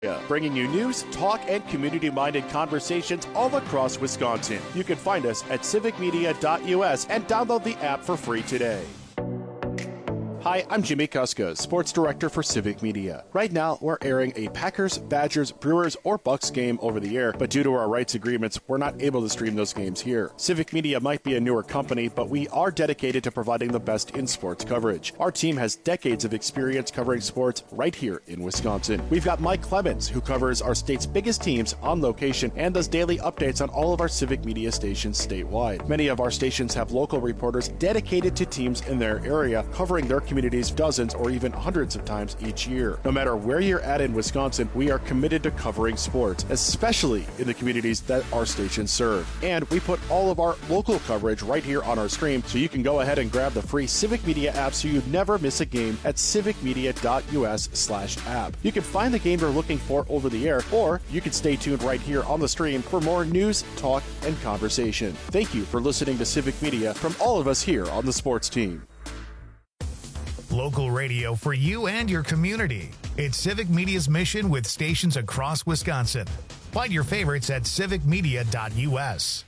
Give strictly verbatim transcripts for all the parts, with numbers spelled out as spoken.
Bringing you news, talk, and community-minded conversations all across Wisconsin. You can find us at civic media dot U S and download the app for free today. Hi, I'm Jimmy Kuska, Sports Director for Civic Media. Right now, we're airing a Packers, Badgers, Brewers, or Bucks game over the air, but due to our rights agreements, we're not able to stream those games here. Civic Media might be a newer company, but we are dedicated to providing the best in sports coverage. Our team has decades of experience covering sports right here in Wisconsin. We've got Mike Clemens, who covers our state's biggest teams on location and does daily updates on all of our Civic Media stations statewide. Many of our stations have local reporters dedicated to teams in their area, covering their communities dozens or even hundreds of times each year. No matter where you're at in Wisconsin, we are committed to covering sports, especially in the communities that our stations serve. And we put all of our local coverage right here on our stream, so you can go ahead and grab the free Civic Media app so you never miss a game at civic media dot U S slash app. You can find the game you're looking for over the air, or you can stay tuned right here on the stream for more news, talk, and conversation. Thank you for listening to Civic Media from all of us here on the sports team. Local radio for you and your community. It's Civic Media's mission with stations across Wisconsin. Find your favorites at civic media dot U S.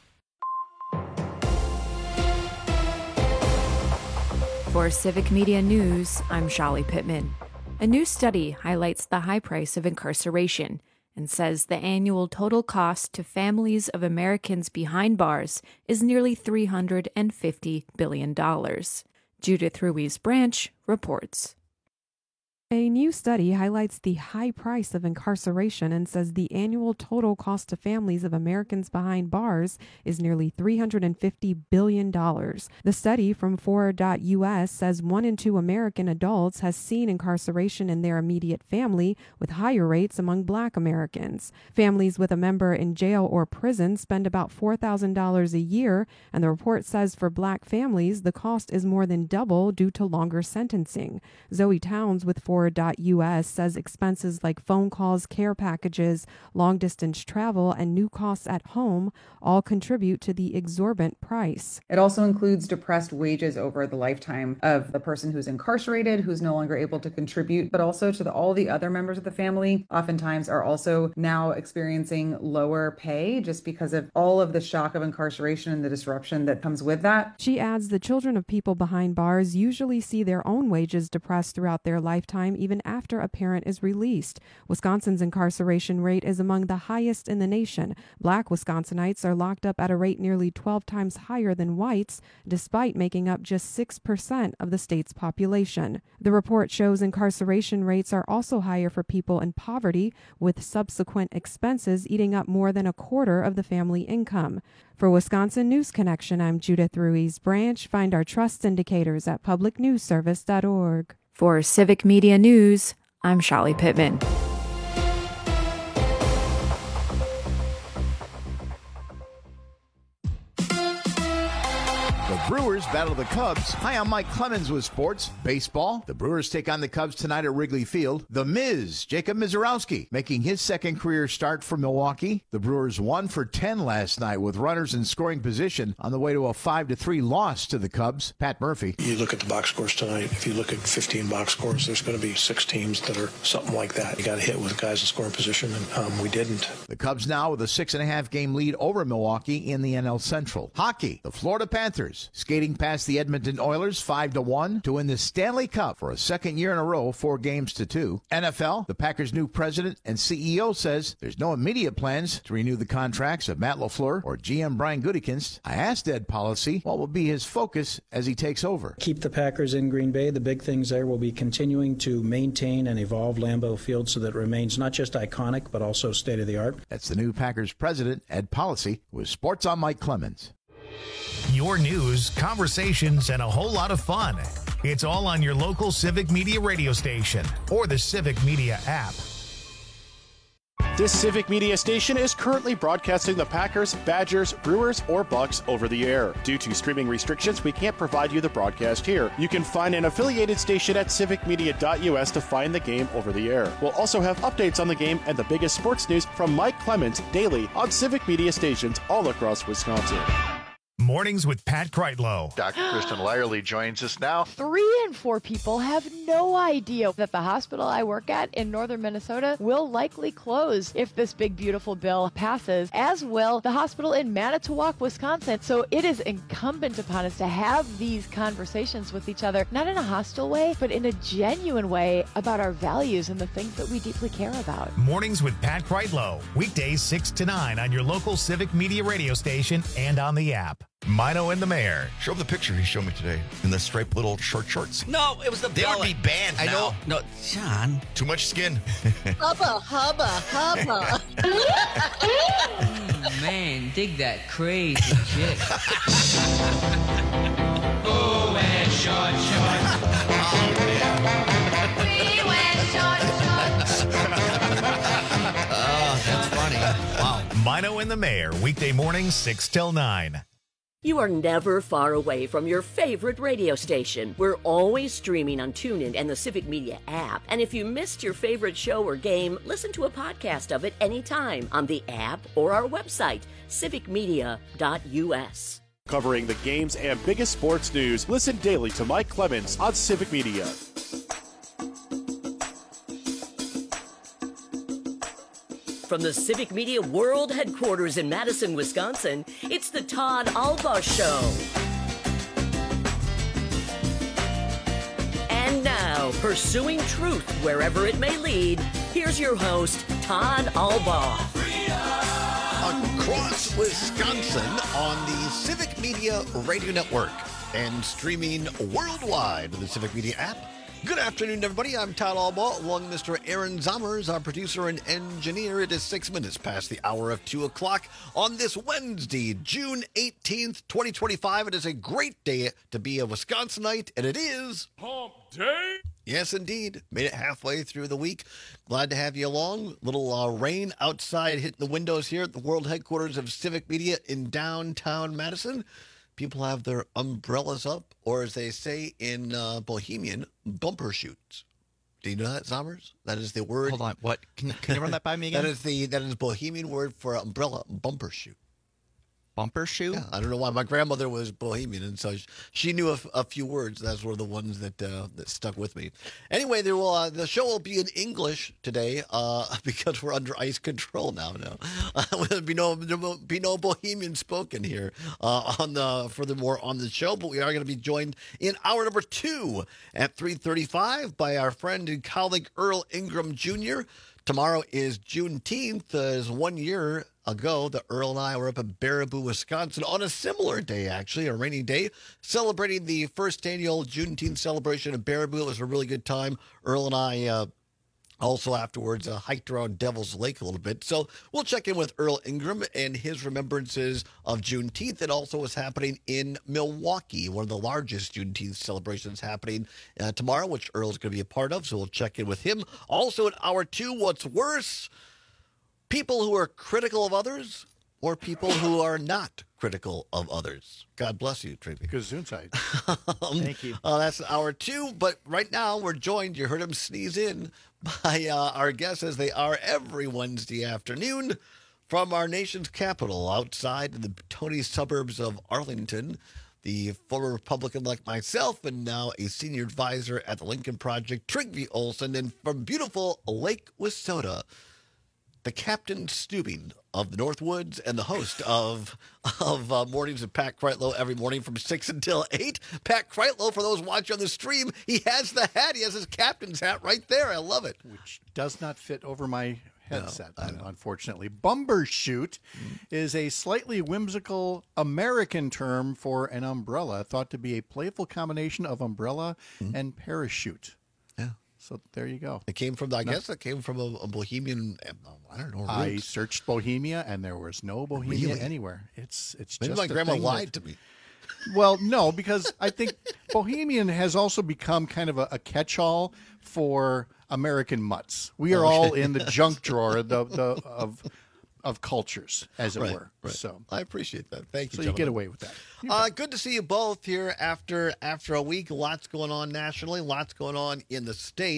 For Civic Media News, I'm Shali Pittman. A new study highlights the high price of incarceration and says the annual total cost to families of Americans behind bars is nearly three hundred fifty billion dollars. Judith Ruiz Branch reports. A new study highlights the high price of incarceration and says the annual total cost to families of Americans behind bars is nearly three hundred fifty billion dollars. The study from four dot U S says one in two American adults has seen incarceration in their immediate family, with higher rates among Black Americans. Families with a member in jail or prison spend about four thousand dollars a year, and the report says for Black families, the cost is more than double due to longer sentencing. Zoe Towns with four dot U S says expenses like phone calls, care packages, long-distance travel, and new costs at home all contribute to the exorbitant price. It also includes depressed wages over the lifetime of the person who's incarcerated, who's no longer able to contribute, but also to the, all the other members of the family oftentimes are also now experiencing lower pay just because of all of the shock of incarceration and the disruption that comes with that. She adds the children of people behind bars usually see their own wages depressed throughout their lifetime, even after a parent is released. Wisconsin's incarceration rate is among the highest in the nation. Black Wisconsinites are locked up at a rate nearly twelve times higher than whites, despite making up just six percent of the state's population. The report shows incarceration rates are also higher for people in poverty, with subsequent expenses eating up more than a quarter of the family income. For Wisconsin News Connection, I'm Judith Ruiz Branch. Find our trust indicators at public news service dot org. For Civic Media News, I'm Shali Pittman. The Brewers battle the Cubs. Hi, I'm Mike Clemens with sports. Baseball. The Brewers take on the Cubs tonight at Wrigley Field. The Miz, Jacob Misiorowski, making his second career start for Milwaukee. The Brewers won for ten last night with runners in scoring position on the way to a five to three loss to the Cubs. Pat Murphy. You look at the box scores tonight. If you look at fifteen box scores, there's going to be six teams that are something like that. You got to hit with guys in scoring position, and um, we didn't. The Cubs now with a six and a half game lead over Milwaukee in the N L Central. Hockey. The Florida Panthers skating past the Edmonton Oilers five to one to win the Stanley Cup for a second year in a row, four games to two. N F L, the Packers' new president and C E O says there's no immediate plans to renew the contracts of Matt LaFleur or G M Brian Gutekunst. I asked Ed Policy what will be his focus as he takes over. Keep the Packers in Green Bay. The big things there will be continuing to maintain and evolve Lambeau Field so that it remains not just iconic but also state-of-the-art. That's the new Packers president, Ed Policy, with Sports on Mike Clemens. Your news, conversations, and a whole lot of fun. It's all on your local Civic Media radio station or the Civic Media app. This Civic Media station is currently broadcasting the Packers, Badgers, Brewers, or Bucks over the air. Due to streaming restrictions, we can't provide you the broadcast here. You can find an affiliated station at civic media dot U S to find the game over the air. We'll also have updates on the game and the biggest sports news from Mike Clemens daily on Civic Media stations all across Wisconsin. Mornings with Pat Kreitlow. Doctor Kristen Lyerly joins us now. Three in four people have no idea that the hospital I work at in northern Minnesota will likely close if this big, beautiful bill passes, as will the hospital in Manitowoc, Wisconsin. So it is incumbent upon us to have these conversations with each other, not in a hostile way, but in a genuine way about our values and the things that we deeply care about. Mornings with Pat Kreitlow. Weekdays six to nine on your local Civic Media radio station and on the app. Mino and the Mayor. Show him the picture he showed me today in the striped little short shorts. No, it was the They belly. would be banned I now. know. No, John. Too much skin. Hubba, hubba, hubba. Oh, man, dig that crazy chick. Oh, wear short shorts. Oh, man. We wear short shorts. Oh, that's funny. Wow. Mino and the Mayor. Weekday mornings six till nine. You are never far away from your favorite radio station. We're always streaming on TuneIn and the Civic Media app. And if you missed your favorite show or game, listen to a podcast of it anytime on the app or our website, civic media dot u s. Covering the games and biggest sports news, listen daily to Mike Clemens on Civic Media. From the Civic Media World Headquarters in Madison, Wisconsin, it's the Todd Albaugh Show. And now, pursuing truth wherever it may lead, here's your host, Todd Albaugh. Across Wisconsin on the Civic Media Radio Network and streaming worldwide on the Civic Media app. Good afternoon, everybody. I'm Todd Albaugh, along with Mister Aaron Zommers, our producer and engineer. It is six minutes past the hour of two o'clock on this Wednesday, June eighteenth, twenty twenty-five. It is a great day to be a Wisconsinite, and it is Hump Day. Yes, indeed. Made it halfway through the week. Glad to have you along. Little uh, rain outside hitting the windows here at the world headquarters of Civic Media in downtown Madison. People have their umbrellas up, or as they say in uh, Bohemian, bumper shoots. Do you know that, Zommers? That is the word. Hold on. What? Can, can you run that by me again? That is the that is Bohemian word for umbrella, bumper shoot. Bumper shoe? Yeah, I don't know why. My grandmother was Bohemian, and so she knew a, a few words. That's one of the ones that uh, that stuck with me. Anyway, there will uh, the show will be in English today uh, because we're under ice control now. Now uh, there'll be no there will be no Bohemian spoken here uh, on the furthermore on the show. But we are going to be joined in hour number two at three thirty-five by our friend and colleague Earl Ingram Junior Tomorrow is Juneteenth. Uh, is one year ago that Earl and I were up in Baraboo, Wisconsin on a similar day, actually, a rainy day, celebrating the first annual Juneteenth celebration in Baraboo. It was a really good time. Earl and I uh, also afterwards uh, hiked around Devil's Lake a little bit. So we'll check in with Earl Ingram and his remembrances of Juneteenth. It also was happening in Milwaukee, one of the largest Juneteenth celebrations happening uh, tomorrow, which Earl's going to be a part of. So we'll check in with him. Also in hour two, what's worse? People who are critical of others or people who are not critical of others. God bless you, Tracy. Gesundheit. um, Thank you. Uh, that's hour two, but right now we're joined, you heard him sneeze in, by uh, our guests as they are every Wednesday afternoon from our nation's capital outside in the Tony suburbs of Arlington. The former Republican like myself and now a senior advisor at the Lincoln Project, Trygve Olsen, and from beautiful Lake Wissota, the Captain Stubing of the Northwoods and the host of of uh, Mornings with Pat Kreitlow every morning from six until eight. Pat Kreitlow, for those watching on the stream, he has the hat. He has his captain's hat right there. I love it. Which does not fit over my headset, No, unfortunately. Bumbershoot mm. is a slightly whimsical American term for an umbrella, thought to be a playful combination of umbrella mm. and parachute. Yeah. So there you go. It came from, I no. guess it came from a, a Bohemian, I don't know. Roots. I searched Bohemia and there was no Bohemia really? anywhere. It's it's Maybe just my grandma lied that, to me. Well, no, because I think Bohemian has also become kind of a, a catch-all for American mutts. We are okay. all in the junk drawer the, the, of of cultures, as it right, were. Right. So I appreciate that. Thank you. So gentlemen. you get away with that. Uh, good to see you both here after after a week. Lots going on nationally. Lots going on in the state.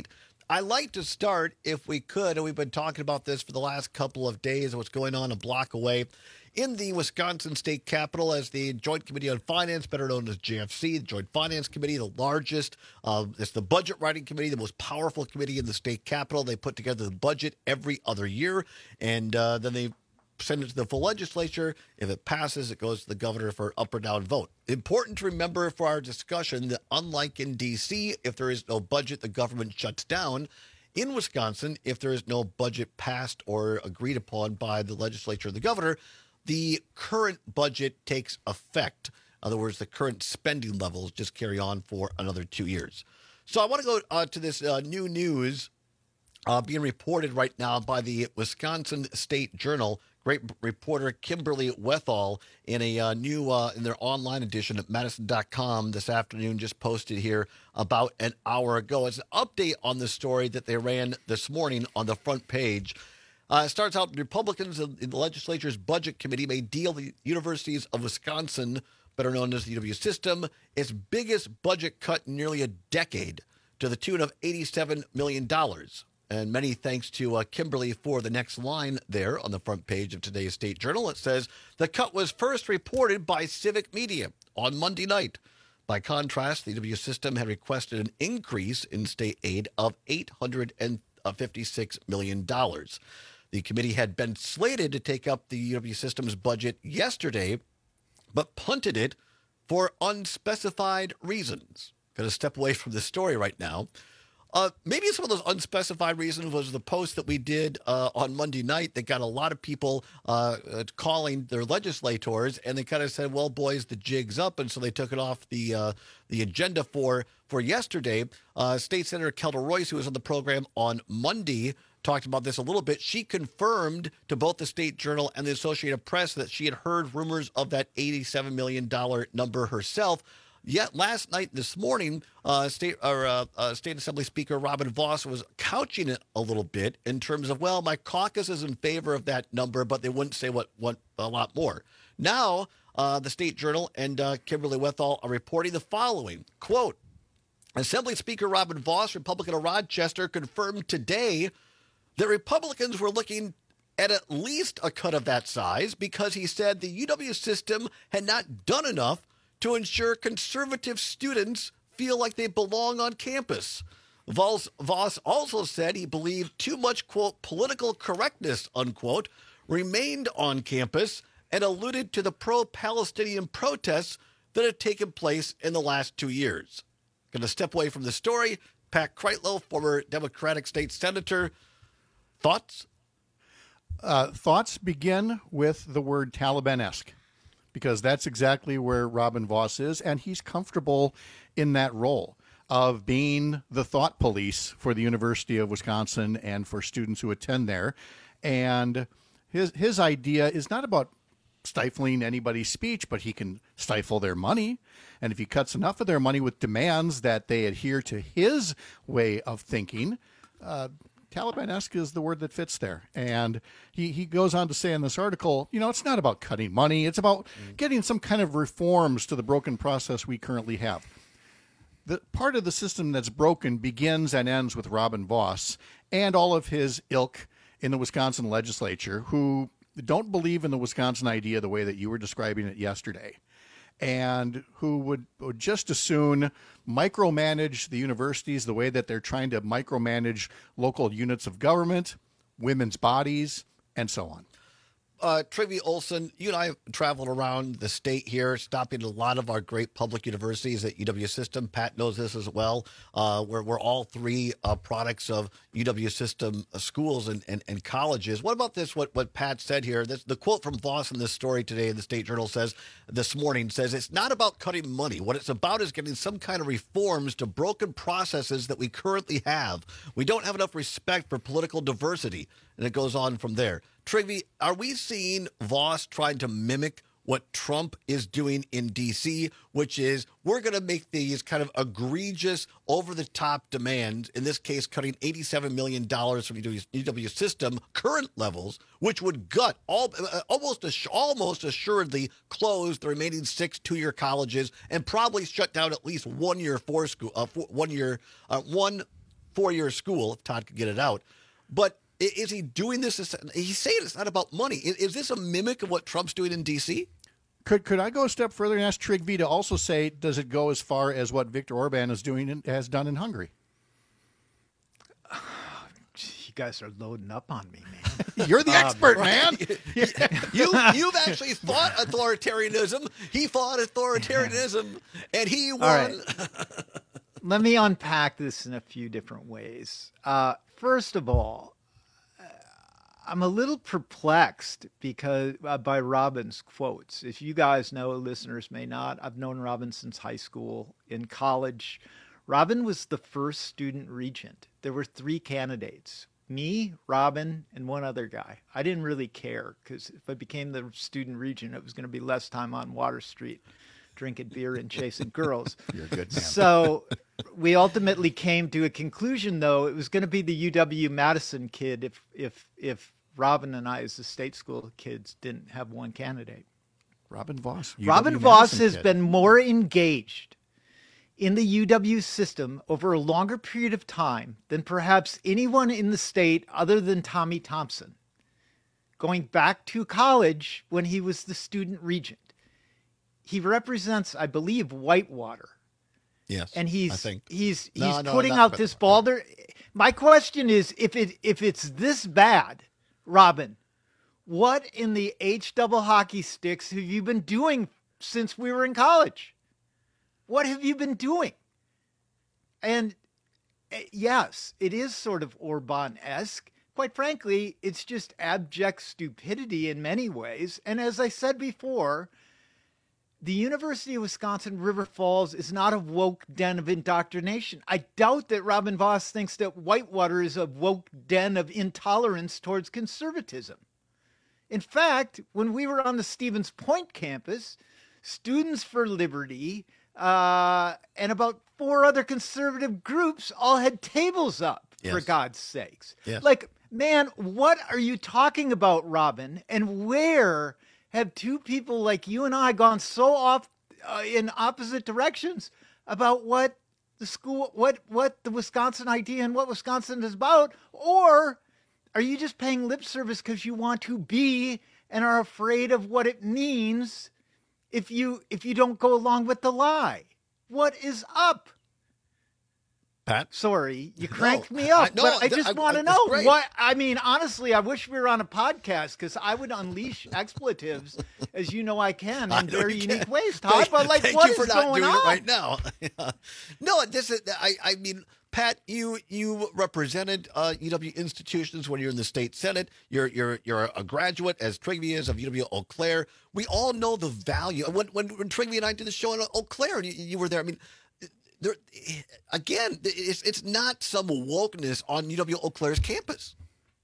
I like to start, if we could, and we've been talking about this for the last couple of days, what's going on a block away in the Wisconsin State Capitol as the Joint Committee on Finance, better known as J F C, the Joint Finance Committee, the largest. Uh, it's the Budget Writing Committee, the most powerful committee in the state capitol. They put together the budget every other year, and uh, then they send it to the full legislature. If it passes, it goes to the governor for up or down vote. Important to remember for our discussion that unlike in D C, if there is no budget, the government shuts down. In Wisconsin, if there is no budget passed or agreed upon by the legislature or the governor, the current budget takes effect. In other words, the current spending levels just carry on for another two years. So I want to go uh, to this uh, new news uh, being reported right now by the Wisconsin State Journal. Great reporter Kimberly Wethall in a uh, new uh, in their online edition at Madison dot com this afternoon, just posted here about an hour ago. It's an update on the story that they ran this morning on the front page. Uh, it starts out, Republicans in the legislature's budget committee may deal the Universities of Wisconsin, better known as the U W system, its biggest budget cut in nearly a decade to the tune of eighty-seven million dollars. And many thanks to uh, Kimberly for the next line there on the front page of today's State Journal. It says, the cut was first reported by Civic Media on Monday night. By contrast, the U W system had requested an increase in state aid of eight hundred fifty-six million dollars. The committee had been slated to take up the U W system's budget yesterday, but punted it for unspecified reasons. Going to step away from the story right now. Uh, maybe some of those unspecified reasons was the post that we did uh, on Monday night that got a lot of people uh, calling their legislators, and they kind of said, well, boys, the jig's up, and so they took it off the uh, the agenda for, for yesterday. Uh, State Senator Kelda Royce, who was on the program on Monday, talked about this a little bit. She confirmed to both the State Journal and the Associated Press that she had heard rumors of that eighty-seven million dollars number herself. Yet last night, this morning, uh, State or uh, uh, State Assembly Speaker Robin Vos was couching it a little bit in terms of, well, my caucus is in favor of that number, but they wouldn't say what, what a lot more. Now, uh, the State Journal and uh, Kimberly Wethall are reporting the following, quote, Assembly Speaker Robin Vos, Republican of Rochester, confirmed today that Republicans were looking at at least a cut of that size because he said the U W system had not done enough to ensure conservative students feel like they belong on campus. Voss, Voss also said he believed too much, quote, political correctness, unquote, remained on campus and alluded to the pro-Palestinian protests that had taken place in the last two years. Going to step away from the story. Pat Kreitlow, former Democratic state senator. Thoughts? Uh, thoughts begin with the word Taliban-esque, because that's exactly where Robin Vos is, and he's comfortable in that role of being the thought police for the University of Wisconsin and for students who attend there. And his his idea is not about stifling anybody's speech, but he can stifle their money. And if he cuts enough of their money with demands that they adhere to his way of thinking, uh, Taliban-esque is the word that fits there. And he, he goes on to say in this article, you know, it's not about cutting money. It's about mm. getting some kind of reforms to the broken process we currently have. The part of the system that's broken begins and ends with Robin Vos and all of his ilk in the Wisconsin legislature who don't believe in the Wisconsin idea the way that you were describing it yesterday, and who would, would just as soon micromanage the universities the way that they're trying to micromanage local units of government, women's bodies, and so on. Uh, Trivy Olson, you and I have traveled around the state here, stopping at a lot of our great public universities at U W System. Pat knows this as well. Uh, we're, we're all three uh, products of U W System schools and, and, and colleges. What about this, what, what Pat said here? This, the quote from Vos in this story today in the State Journal says, this morning, says, it's not about cutting money. What it's about is getting some kind of reforms to broken processes that we currently have. We don't have enough respect for political diversity. And it goes on from there. Trivy, are we seeing Vos trying to mimic what Trump is doing in D C, which is we're going to make these kind of egregious, over-the-top demands, in this case cutting eighty-seven million dollars from U W system current levels, which would gut, all, uh, almost almost assuredly close the remaining six two-year colleges and probably shut down at least one year four school, uh, four, one year, uh, one four-year school, if Todd could get it out. But is he doing this? He's saying it's not about money. Is, is this a mimic of what Trump's doing in D C? Could could I go a step further and ask Trig V to also say, does it go as far as what Viktor Orban is doing in, has done in Hungary? You guys are loading up on me, man. You're the um, expert, right. man. you you've actually fought authoritarianism. He fought authoritarianism, and he won. All right. Let me unpack this in a few different ways. Uh, first of all, I'm a little perplexed because uh, by Robin's quotes. If you guys know, listeners may not, I've known Robin since high school. In college, Robin was the first student regent. There were three candidates, me, Robin, and one other guy. I didn't really care because if I became the student regent, it was going to be less time on Water Street drinking beer and chasing girls. You're a good man. So we ultimately came to a conclusion, though. It was going to be the U W-Madison kid if if if Robin and I, as the state school kids, didn't have one candidate. Robin Voss. Robin Voss has been more engaged in the U W system over a longer period of time than perhaps anyone in the state other than Tommy Thompson, going back to college when he was the student regent. He represents, I believe, Whitewater. Yes, and he's I think. he's he's no, no, putting not, out this balder. My question is, if it if it's this bad, Robin, what in the H double hockey sticks have you been doing since we were in college? What have you been doing? And uh, yes, it is sort of Orban-esque. Quite frankly, it's just abject stupidity in many ways. And as I said before, the University of Wisconsin River Falls is not a woke den of indoctrination. I doubt that Robin Voss thinks that Whitewater is a woke den of intolerance towards conservatism. In fact, when we were on the Stevens Point campus, Students for Liberty uh, and about four other conservative groups all had tables up, yes. for God's sakes. Yes. Like, man, what are you talking about, Robin? And where have two people like you and I gone so off uh, in opposite directions about what the school, what what the Wisconsin idea and what Wisconsin is about? Or are you just paying lip service because you want to be and are afraid of what it means if you if you don't go along with the lie? What is up? Pat? Sorry, you cranked no, me up, I, no, but I just want to know great. what, I mean, honestly, I wish we were on a podcast because I would unleash expletives, as you know I can, in very unique can. ways, Todd, thank, but like, thank what you for is not going doing on? it right now. No, this is, I, I mean, Pat, you you represented uh, U W institutions when you're in the state senate. You're you're you're a graduate, as Trigby is, of U W Eau Claire. We all know the value. When when, when Trigby and I did the show in Eau Claire, you, you were there. I mean, there again, it's it's not some wokeness on U W Eau Claire's campus.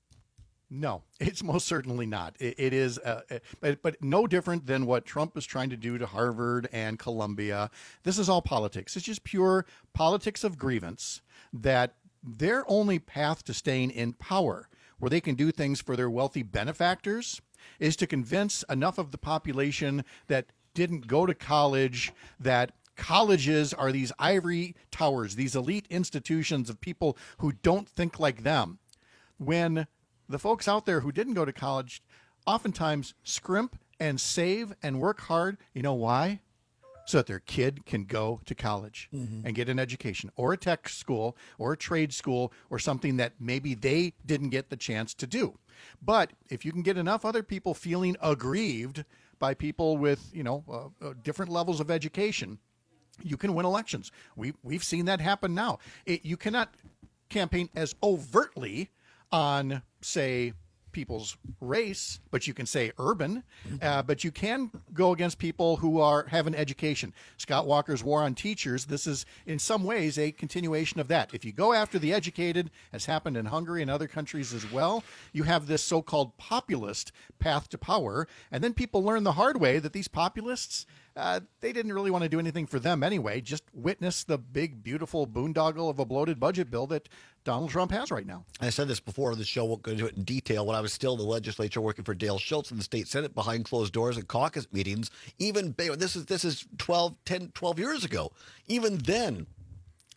No, it's most certainly not. It, it is, uh, but, but no different than what Trump is trying to do to Harvard and Columbia. This is all politics. It's just pure politics of grievance, that their only path to staying in power, where they can do things for their wealthy benefactors, is to convince enough of the population that didn't go to college that colleges are these ivory towers, these elite institutions of people who don't think like them. When the folks out there who didn't go to college oftentimes scrimp and save and work hard. You know why? So that their kid can go to college mm-hmm. and get an education, or a tech school, or a trade school, or something that maybe they didn't get the chance to do. But if you can get enough other people feeling aggrieved by people with, you know, uh, uh, different levels of education, you can win elections. We, we've seen that happen now. It, you cannot campaign as overtly on, say, people's race, but you can say urban, uh, but you can go against people who are have an education. Scott Walker's War on Teachers, this is in some ways a continuation of that. If you go after the educated, as happened in Hungary and other countries as well, you have this so-called populist path to power, and then people learn the hard way that these populists, uh, they didn't really want to do anything for them anyway. Just witness the big, beautiful boondoggle of a bloated budget bill that Donald Trump has right now. I said this before on the show, won't go into it in detail. When I was still in the legislature working for Dale Schultz in the state senate behind closed doors at caucus meetings, even this is this is twelve, ten, twelve years ago. Even then,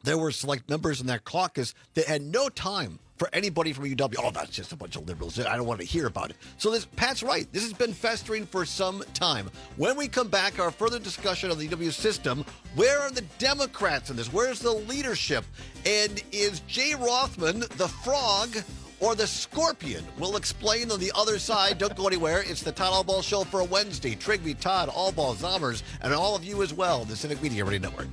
there were select members in that caucus that had no time for anybody from U W. Oh, that's just a bunch of liberals. I don't want to hear about it. So this, Pat's right. This has been festering for some time. When we come back, our further discussion of the U W system, where are the Democrats in this? Where's the leadership? And is Jay Rothman the frog or the scorpion? We'll explain on the other side. Don't go anywhere. It's the Todd Allball Show for a Wednesday. Trigby, Todd, Allball, Zommers, and all of you as well, the Civic Media Radio Network.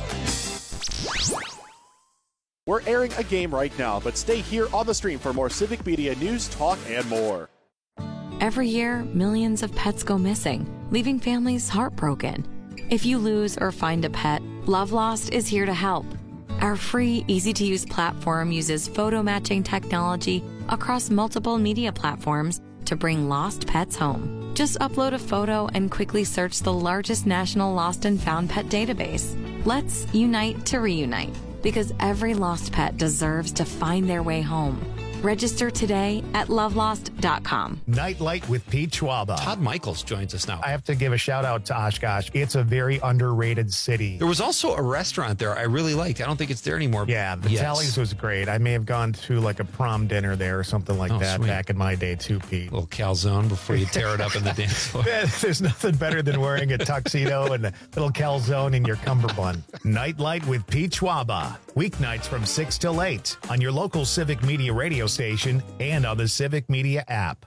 We're airing a game right now, but stay here on the stream for more Civic Media news, talk, and more. Every year, millions of pets go missing, leaving families heartbroken. If you lose or find a pet, Love Lost is here to help. Our free, easy-to-use platform uses photo matching technology across multiple media platforms to bring lost pets home. Just upload a photo and quickly search the largest national lost and found pet database. Let's unite to reunite, because every lost pet deserves to find their way home. Register today at love lost dot com. Nightlight with Pete Schwaba. Todd Michaels joins us now. I have to give a shout out to Oshkosh. It's a very underrated city. There was also a restaurant there I really liked. I don't think it's there anymore. Yeah, the yes. Tallies was great. I may have gone to like a prom dinner there or something like oh, that sweet. back in my day too, Pete. A little calzone before you tear it up in the dance floor. There's nothing better than wearing a tuxedo and a little calzone in your cummerbund. Nightlight with Pete Schwaba. Weeknights from six till eight on your local Civic Media radio station and on the Civic Media app.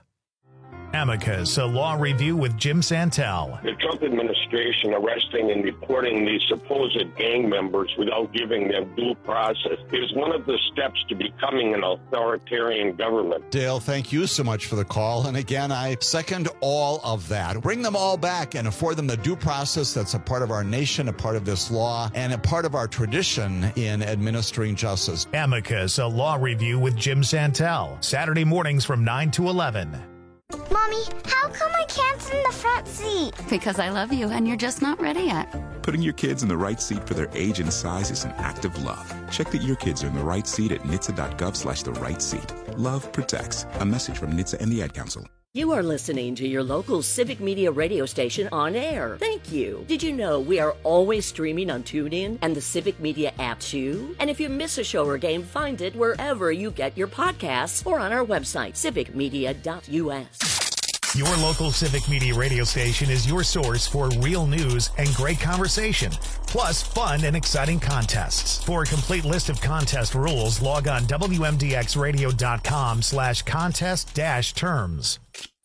Amicus, a law review with Jim Santel. The Trump administration arresting and deporting these supposed gang members without giving them due process is one of the steps to becoming an authoritarian government. Dale, thank you so much for the call. And again, I second all of that. Bring them all back and afford them the due process that's a part of our nation, a part of this law, and a part of our tradition in administering justice. Amicus, a law review with Jim Santel. Saturday mornings from nine to eleven. Mommy, how come I can't sit in the front seat? Because I love you and you're just not ready yet. Putting your kids in the right seat for their age and size is an act of love. Check that your kids are in the right seat at N H T S A dot gov slash the right seat. Love protects. A message from N H T S A and the Ad Council. You are listening to your local Civic Media radio station on air. Thank you. Did you know we are always streaming on TuneIn and the Civic Media app too? And if you miss a show or game, find it wherever you get your podcasts or on our website, civic media dot U S. Your local Civic Media radio station is your source for real news and great conversation, plus fun and exciting contests. For a complete list of contest rules, log on W M D X radio dot com slash contest dash terms.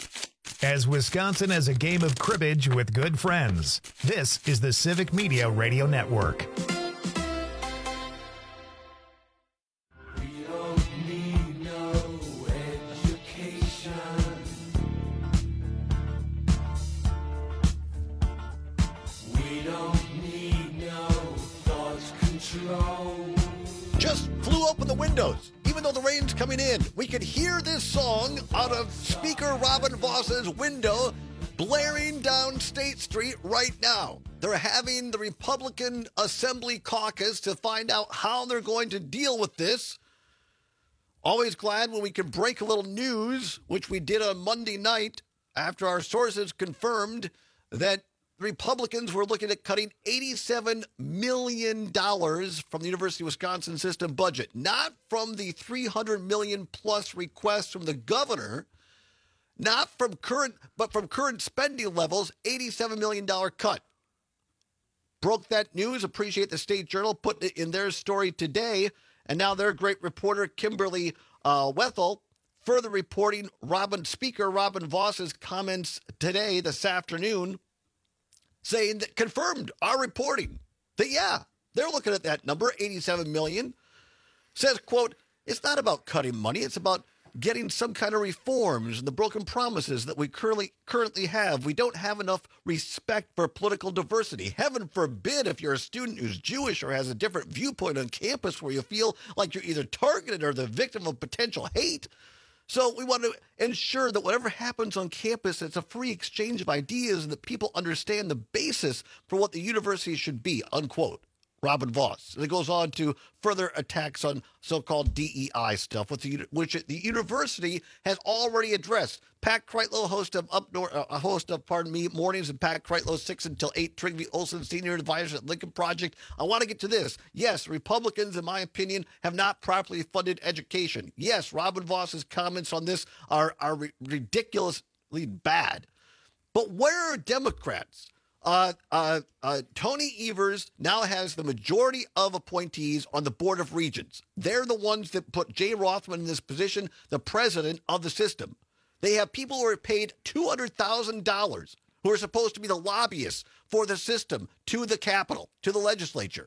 As Wisconsin has a game of cribbage with good friends, this is the Civic Media Radio Network. Just flew open the windows. Even though the rain's coming in, we could hear this song out of Speaker Robin Voss's window blaring down State Street right now. They're having the Republican Assembly Caucus to find out how they're going to deal with this. Always glad when we can break a little news, which we did on Monday night after our sources confirmed that Republicans were looking at cutting eighty-seven million dollars from the University of Wisconsin system budget, not from the three hundred million dollars plus requests from the governor, not from current, but from current spending levels, eighty-seven million dollars cut. Broke that news. Appreciate the State Journal putting it in their story today. And now their great reporter, Kimberly uh, Wethel, further reporting Robin Speaker Robin Voss's comments today, this afternoon, saying that confirmed our reporting that, yeah, they're looking at that number, eighty-seven million dollars. Says, quote, it's not about cutting money. It's about getting some kind of reforms and the broken promises that we currently currently have. We don't have enough respect for political diversity. Heaven forbid if you're a student who's Jewish or has a different viewpoint on campus where you feel like you're either targeted or the victim of potential hate. So we want to ensure that whatever happens on campus, it's a free exchange of ideas and that people understand the basis for what the university should be, unquote. Robin Voss. And it goes on to further attacks on so-called D E I stuff, which the, which the university has already addressed. Pat Kreitlow, host of Up North, uh, host of, pardon me, Mornings, and Pat Kreitlow, six until eight. Trygve Olsen, senior advisor at Lincoln Project. I want to get to this. Yes, Republicans, in my opinion, have not properly funded education. Yes, Robin Voss's comments on this are, are ri- ridiculously bad. But where are Democrats? Uh, uh, uh, Tony Evers now has the majority of appointees on the Board of Regents. They're the ones that put Jay Rothman in this position, the president of the system. They have people who are paid two hundred thousand dollars who are supposed to be the lobbyists for the system to the Capitol, to the legislature.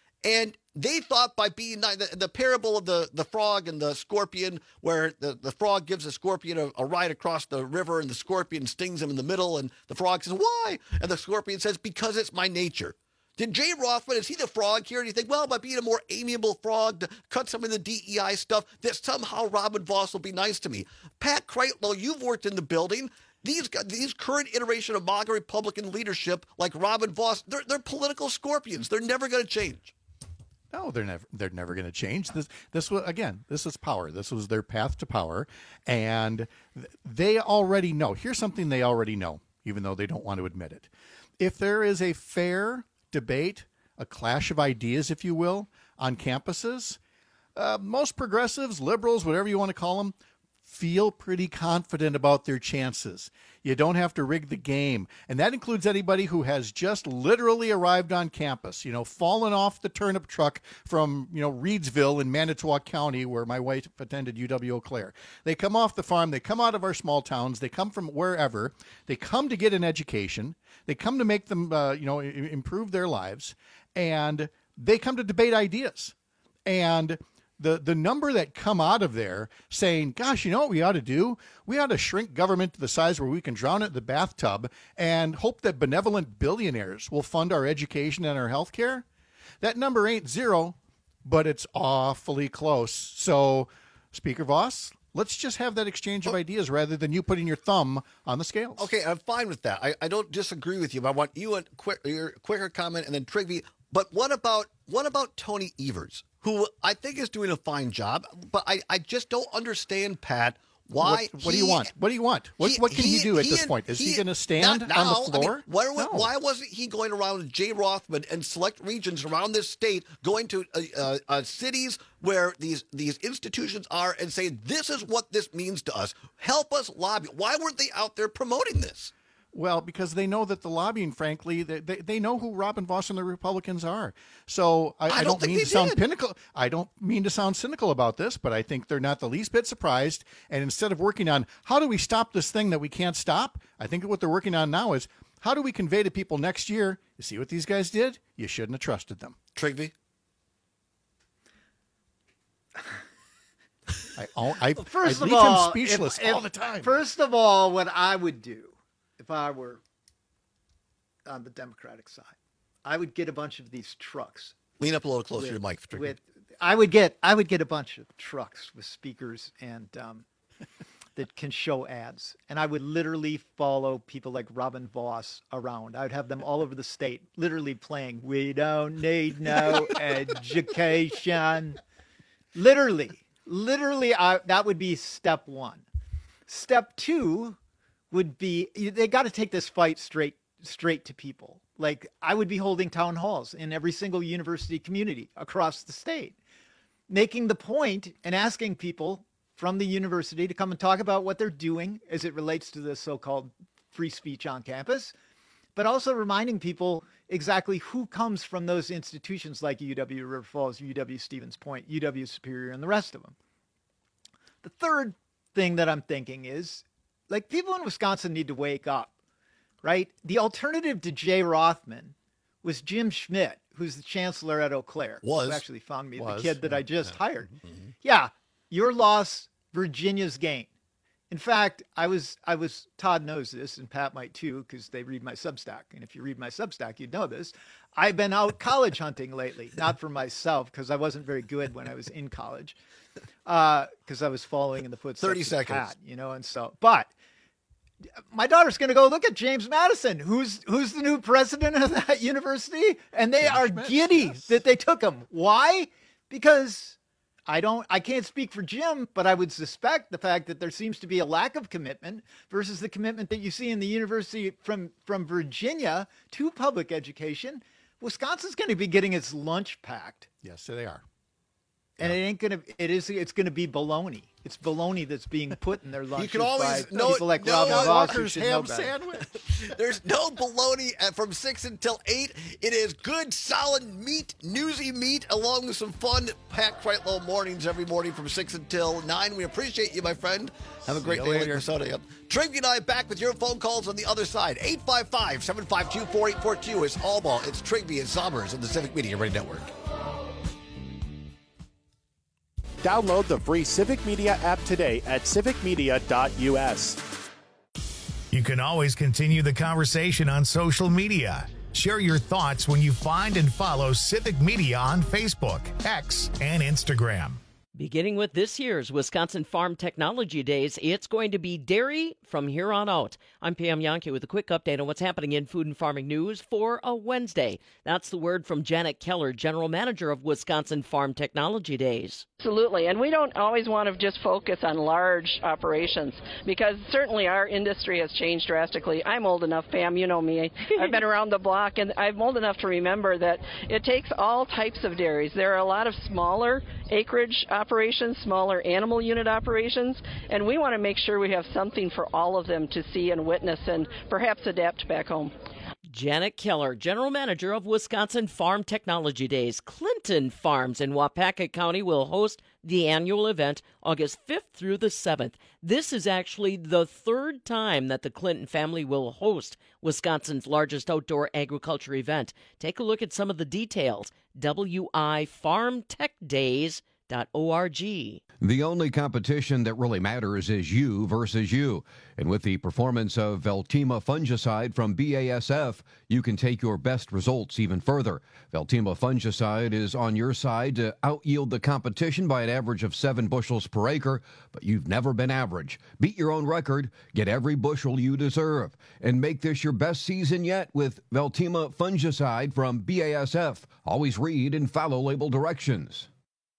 And they thought by being the, the parable of the, the frog and the scorpion, where the, the frog gives the scorpion a, a ride across the river and the scorpion stings him in the middle. And the frog says, why? And the scorpion says, because it's my nature. Did Jay Rothman, is he the frog here? Do you think, well, by being a more amiable frog to cut some of the D E I stuff, that somehow Robin Voss will be nice to me? Pat Kreitlow, you've worked in the building. These these current iteration of MAGA Republican leadership, like Robin Voss, they're, they're political scorpions. They're never going to change. No, they're never they're never going to change. This this was again, this is power. This was their path to power, and they already know. Here's something they already know, even though they don't want to admit it. If there is a fair debate, a clash of ideas, if you will, on campuses, uh, most progressives, liberals, whatever you want to call them, feel pretty confident about their chances. You don't have to rig the game. And that includes anybody who has just literally arrived on campus, you know, fallen off the turnip truck from, you know, Reedsville in Manitowoc County, where my wife attended U W Eau Claire. They come off the farm. They come out of our small towns. They come from wherever. They come to get an education. They come to make them, uh, you know, improve their lives. And they come to debate ideas. And The the number that come out of there saying, gosh, you know what we ought to do? We ought to shrink government to the size where we can drown it in the bathtub and hope that benevolent billionaires will fund our education and our health care. That number ain't zero, but it's awfully close. So, Speaker Voss, let's just have that exchange of ideas rather than you putting your thumb on the scales. Okay, I'm fine with that. I, I don't disagree with you, but I want you a quick, your quicker comment and then Trygve. But what about what about Tony Evers, who I think is doing a fine job, but I, I just don't understand, Pat, why. What, what he, do you want? What do you want? What, he, what can he, he do at he, this point? Is he, he going to stand now, on the floor? I mean, why, no. why wasn't he going around with Jay Rothman and select regions around this state, going to uh, uh, uh, cities where these these institutions are and saying, this is what this means to us. Help us lobby. Why weren't they out there promoting this? Well, because they know that the lobbying, frankly, they, they, they know who Robin Voss and the Republicans are. So I, I, I don't, don't mean to sound did. pinnacle. I don't mean to sound cynical about this, but I think they're not the least bit surprised. And instead of working on how do we stop this thing that we can't stop, I think what they're working on now is how do we convey to people next year, you see what these guys did? You shouldn't have trusted them. Trygve? I, I, first I of leave all, him speechless if, all if, the time. First of all, what I would do if I were on the Democratic side, I would get a bunch of these trucks. Lean up a little closer with, to your mic. Trygve. With, I would get I would get a bunch of trucks with speakers and um, that can show ads, and I would literally follow people like Robin Voss around. I would have them all over the state, literally playing "We Don't Need No Education." Literally, literally, I, that would be step one. Step two would be they got to take this fight straight straight to people. Like I would be holding town halls in every single university community across the state, making the point and asking people from the university to come and talk about what they're doing as it relates to the so-called free speech on campus, but also reminding people exactly who comes from those institutions like U W River Falls, U W Stevens Point, U W Superior, and the rest of them. The third thing that I'm thinking is, like, people in Wisconsin need to wake up, right? The alternative to Jay Rothman was Jim Schmidt, who's the chancellor at Eau Claire. Was. Who actually found me, Was. the kid that Yeah. I just Yeah. hired. Mhm. Yeah, your loss, Virginia's gain. In fact, I was, I was, Todd knows this, and Pat might too, because they read my Substack. And if you read my Substack, you'd know this. I've been out college hunting lately, not for myself, because I wasn't very good when I was in college, because uh, I was following in the footsteps thirty of seconds. Pat, you know, and so, but My daughter's going to go look at James Madison, who's who's the new president of that university, and they James are Schmidt, giddy yes. that they took him. Why? Because I don't, I can't speak for Jim, but I would suspect the fact that there seems to be a lack of commitment versus the commitment that you see in the university from from Virginia to public education. Wisconsin's going to be getting its lunch packed. Yes, so they are. And it ain't gonna. It is. It's gonna be baloney. It's baloney that's being put in their lunches can always- by no- people like no Robin Voss, who Walker's should know ham better. sandwich. There's no bologna at- from six until eight. It is good, solid meat, newsy meat, along with some fun, packed right low mornings every morning from six until nine. We appreciate you, my friend. Have a great you day, later. Minnesota. Trigby and I back with your phone calls on the other side. eight five five, seven five two, four eight four two is Alma. It's Trigby and Summers on the Civic Media Radio Network. Download the free Civic Media app today at civic media dot u s. You can always continue the conversation on social media. Share your thoughts when you find and follow Civic Media on Facebook, X, and Instagram. Beginning with this year's Wisconsin Farm Technology Days, it's going to be dairy from here on out. I'm Pam Yonke with a quick update on what's happening in food and farming news for a Wednesday. That's the word from Janet Keller, General Manager of Wisconsin Farm Technology Days. Absolutely, and we don't always want to just focus on large operations because certainly our industry has changed drastically. I'm old enough, Pam, you know me. I've been around the block, and I'm old enough to remember that it takes all types of dairies. There are a lot of smaller acreage operations, smaller animal unit operations, and we want to make sure we have something for all of them to see and witness and perhaps adapt back home. Janet Keller, General Manager of Wisconsin Farm Technology Days. Clinton Farms in Waupaca County will host the annual event August fifth through the seventh. This is actually the third time that the Clinton family will host Wisconsin's largest outdoor agriculture event. Take a look at some of the details. W I farm tech days dot org. The only competition that really matters is you versus you. And with the performance of Veltima fungicide from B A S F, you can take your best results even further. Veltima fungicide is on your side to out-yield the competition by an average of seven bushels per acre, but you've never been average. Beat your own record, get every bushel you deserve, and make this your best season yet with Veltima fungicide from B A S F. Always read and follow label directions.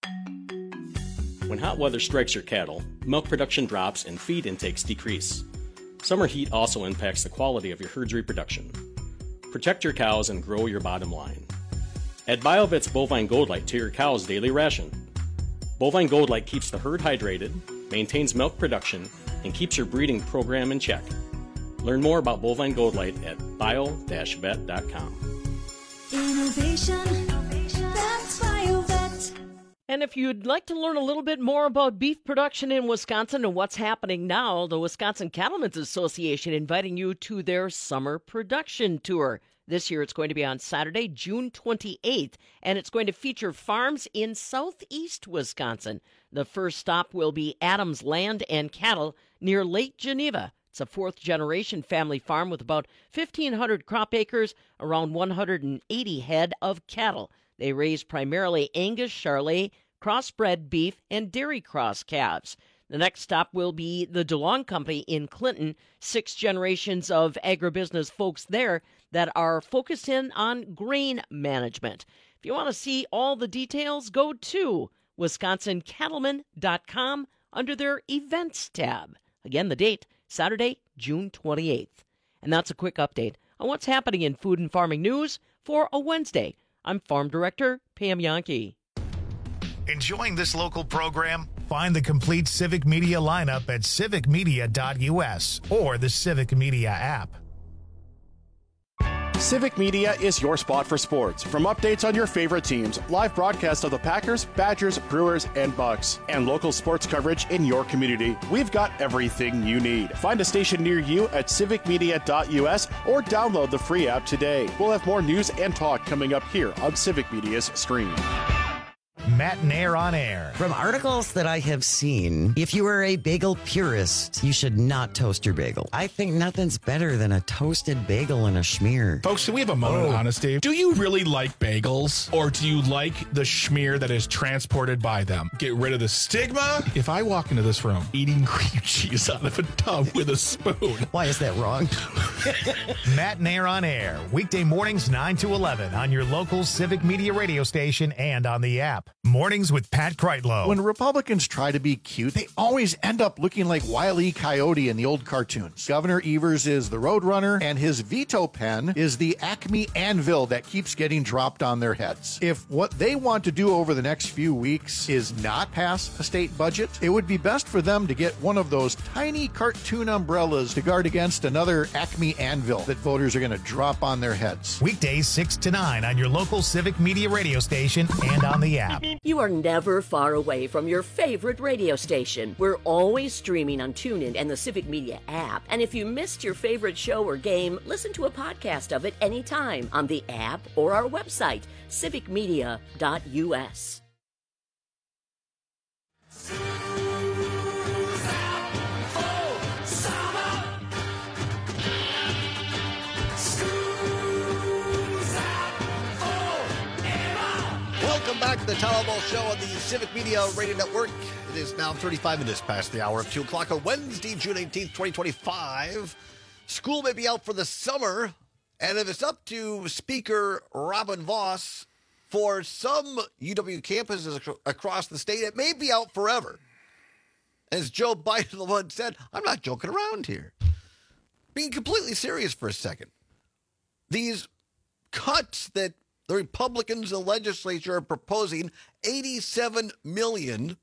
When hot weather strikes your cattle, milk production drops and feed intakes decrease. Summer heat also impacts the quality of your herd's reproduction. Protect your cows and grow your bottom line. Add BioVet's Bovine Gold Light to your cow's daily ration. Bovine Gold Light keeps the herd hydrated, maintains milk production, and keeps your breeding program in check. Learn more about Bovine Gold Light at bio dash vet dot com. Innovation, that's BioVet. And if you'd like to learn a little bit more about beef production in Wisconsin and what's happening now, the Wisconsin Cattlemen's Association inviting you to their summer production tour. This year it's going to be on Saturday, June twenty-eighth, and it's going to feature farms in southeast Wisconsin. The first stop will be Adams Land and Cattle near Lake Geneva. It's a fourth-generation family farm with about fifteen hundred crop acres, around one hundred eighty head of cattle. They raise primarily Angus, Charolais, crossbred beef, and dairy cross calves. The next stop will be the DeLong Company in Clinton, six generations of agribusiness folks there that are focused in on grain management. If you want to see all the details, go to wisconsin cattlemen dot com under their Events tab. Again, the date, Saturday, June twenty-eighth. And that's a quick update on what's happening in food and farming news for a Wednesday. I'm Farm Director Pam Yonke. Enjoying this local program? Find the complete Civic Media lineup at civic media dot u s or the Civic Media app. Civic Media is your spot for sports. From updates on your favorite teams, live broadcasts of the Packers, Badgers, Brewers, and Bucks, and local sports coverage in your community, we've got everything you need. Find a station near you at civic media dot u s or download the free app today. We'll have more news and talk coming up here on Civic Media's stream. Matt and Air on Air. From articles that I have seen, if you are a bagel purist, you should not toast your bagel. I think nothing's better than a toasted bagel and a schmear. Folks, can we have a moment Oh. of honesty? Do you really like bagels, or do you like the schmear that is transported by them? Get rid of the stigma. If I walk into this room eating cream cheese out of a tub with a spoon. Why is that wrong? Matt and Air on Air, weekday mornings nine to eleven on your local Civic Media radio station and on the app. Mornings with Pat Kreitlow. When Republicans try to be cute, they always end up looking like Wile E. Coyote in the old cartoons. Governor Evers is the Roadrunner, and his veto pen is the Acme anvil that keeps getting dropped on their heads. If what they want to do over the next few weeks is not pass a state budget, it would be best for them to get one of those tiny cartoon umbrellas to guard against another Acme anvil that voters are going to drop on their heads. Weekdays six to nine on your local Civic Media radio station and on the app. You are never far away from your favorite radio station. We're always streaming on TuneIn and the Civic Media app. And if you missed your favorite show or game, listen to a podcast of it anytime on the app or our website, civic media dot u s. Welcome back to the Tom Ball Show on the Civic Media Radio Network. It is now thirty-five minutes past the hour of two o'clock on Wednesday, June eighteenth, twenty twenty-five. School may be out for the summer, and if it's up to Speaker Robin Vos, for some U W campuses ac- across the state, it may be out forever. As Joe Biden once said, I'm not joking around here. Being completely serious for a second. These cuts that the Republicans in the legislature are proposing, eighty-seven million dollars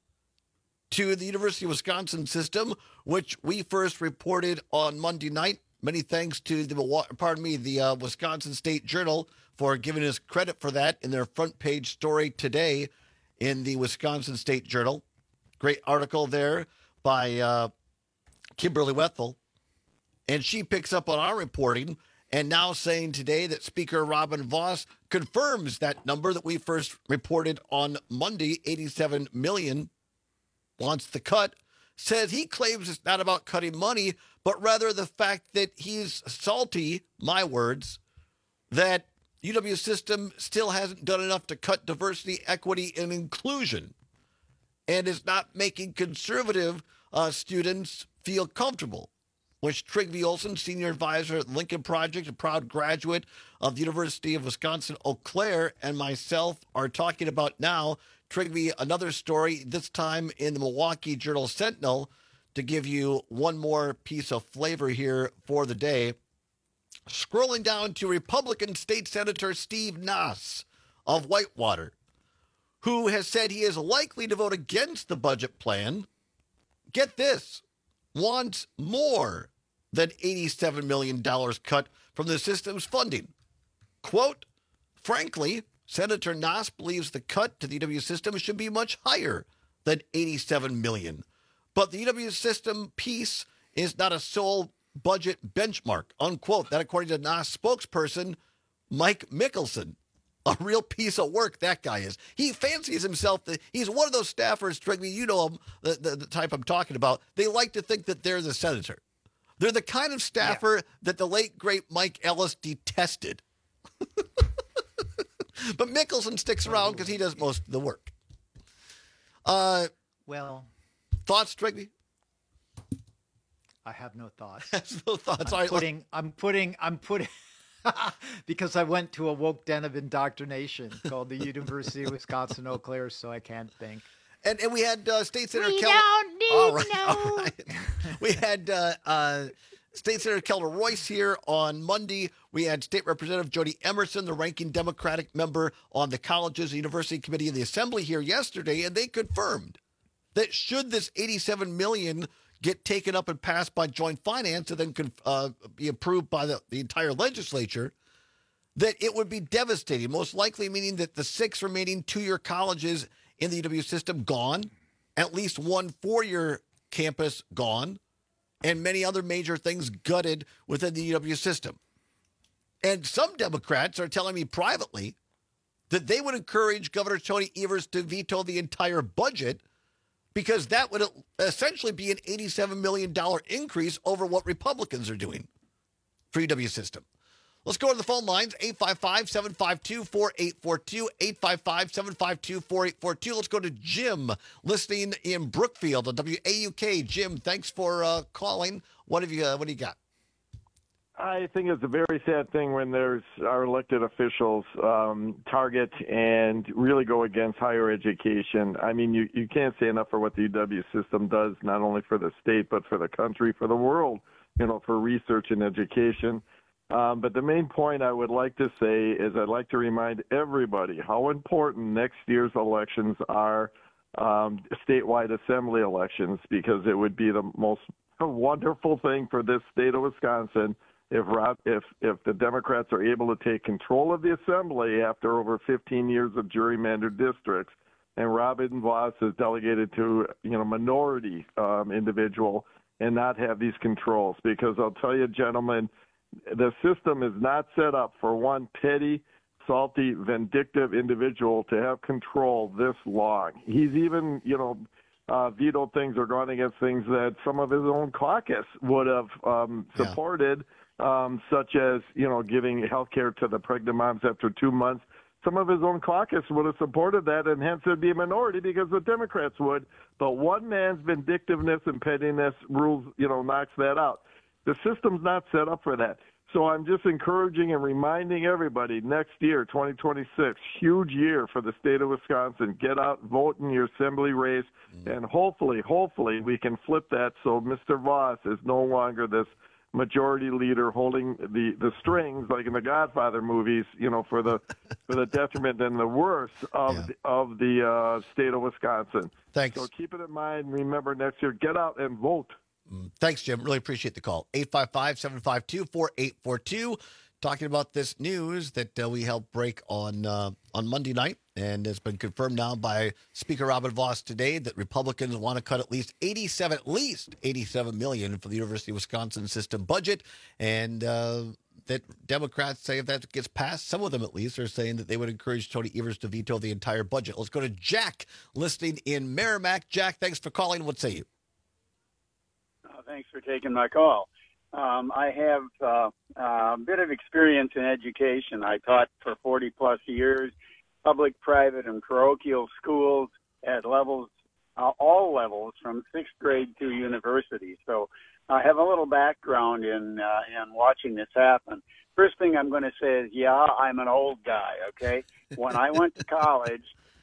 to the University of Wisconsin system, which we first reported on Monday night. Many thanks to the, pardon me, the uh, Wisconsin State Journal for giving us credit for that in their front page story today in the Wisconsin State Journal. Great article there by uh, Kimberly Wethel. And she picks up on our reporting and now saying today that Speaker Robin Vos confirms that number that we first reported on Monday, eighty-seven million dollars, wants the cut, says he claims it's not about cutting money, but rather the fact that he's salty, my words, that U W system still hasn't done enough to cut diversity, equity, and inclusion, and is not making conservative uh, students feel comfortable. Which Trygve Olson, senior advisor at Lincoln Project, a proud graduate of the University of Wisconsin-Eau Claire, and myself are talking about now. Trygve, another story, this time in the Milwaukee Journal-Sentinel, to give you one more piece of flavor here for the day. Scrolling down to Republican State Senator Steve Nass of Whitewater, who has said he is likely to vote against the budget plan. Get this, wants more than eighty-seven million dollars cut from the system's funding. Quote, frankly, Senator Nass believes the cut to the U W system should be much higher than eighty-seven million dollars. But the U W system piece is not a sole budget benchmark, unquote. That according to Nass spokesperson Mike Mickelson. A real piece of work that guy is. He fancies himself that he's one of those staffers, Trygve, you know him, the, the, the type I'm talking about. They like to think that they're the senator. They're the kind of staffer yeah. that the late, great Mike Ellis detested. But Mickelson sticks around because he does most of the work. Uh, well, thoughts, Trygve? I have no thoughts. no thoughts. I'm All right, putting, I'm putting, I'm putting, because I went to a woke den of indoctrination called the University of Wisconsin-Eau Claire, so I can't think. And and we had uh, State Senator We Keller. don't need all right, no. all right. We had uh, uh, State Senator Kelda Royce here on Monday. We had State Representative Jody Emerson, the ranking Democratic member on the colleges and university committee in the assembly here yesterday, and they confirmed that should this eighty-seven million dollars get taken up and passed by joint finance and then uh, be approved by the, the entire legislature, that it would be devastating, most likely meaning that the six remaining two-year colleges in the U W system gone, at least one four-year campus gone, and many other major things gutted within the U W system. And some Democrats are telling me privately that they would encourage Governor Tony Evers to veto the entire budget because that would essentially be an eighty-seven million dollars increase over what Republicans are doing for U W system. Let's go to the phone lines, eight five five, seven five two, four eight four two, eight five five, seven five two, four eight four two. Let's go to Jim, listening in Brookfield on W A U K. Jim, thanks for uh, calling. What have you? Uh, what do you got? I think it's a very sad thing when there's our elected officials um, target and really go against higher education. I mean, you, you can't say enough for what the U W system does, not only for the state, but for the country, for the world, you know, for research and education. Um, but the main point I would like to say is I'd like to remind everybody how important next year's elections are, um, statewide assembly elections, because it would be the most wonderful thing for this state of Wisconsin if Rob, if if the Democrats are able to take control of the assembly after over fifteen years of gerrymandered districts, and Robin Vos is delegated to you know minority um, individual and not have these controls. Because I'll tell you, gentlemen, the system is not set up for one petty, salty, vindictive individual to have control this long. He's even you know. Uh, vetoed things or gone against things that some of his own caucus would have um, supported, yeah. um, such as, you know, giving health care to the pregnant moms after two months. Some of his own caucus would have supported that, and hence it would be a minority because the Democrats would. But one man's vindictiveness and pettiness rules, you know, knocks that out. The system's not set up for that. So I'm just encouraging and reminding everybody, next year, twenty twenty-six, huge year for the state of Wisconsin. Get out, vote in your assembly race, mm-hmm. and hopefully, hopefully we can flip that so Mister Vos is no longer this majority leader holding the, the strings like in the Godfather movies, you know, for the for the detriment and the worst of, yeah. the, of the uh, state of Wisconsin. Thanks. So keep it in mind. Remember, next year, get out and vote. Thanks, Jim. Really appreciate the call. eight five five, seven five two, four eight four two. Talking about this news that uh, we helped break on uh, on Monday night, and it's been confirmed now by Speaker Robin Vos today that Republicans want to cut at least eighty-seven, at least eighty-seven million dollars for the University of Wisconsin system budget, and uh, that Democrats say if that gets passed, some of them at least are saying that they would encourage Tony Evers to veto the entire budget. Let's go to Jack, listening in Merrimack. Jack, thanks for calling. What say you? Thanks for taking my call. Um, I have uh, a bit of experience in education. I taught for forty plus years, public, private, and parochial schools at levels, uh, all levels, from sixth grade to university. So I have a little background in uh, in watching this happen. First thing I'm going to say is, yeah, I'm an old guy. Okay, when I went to college,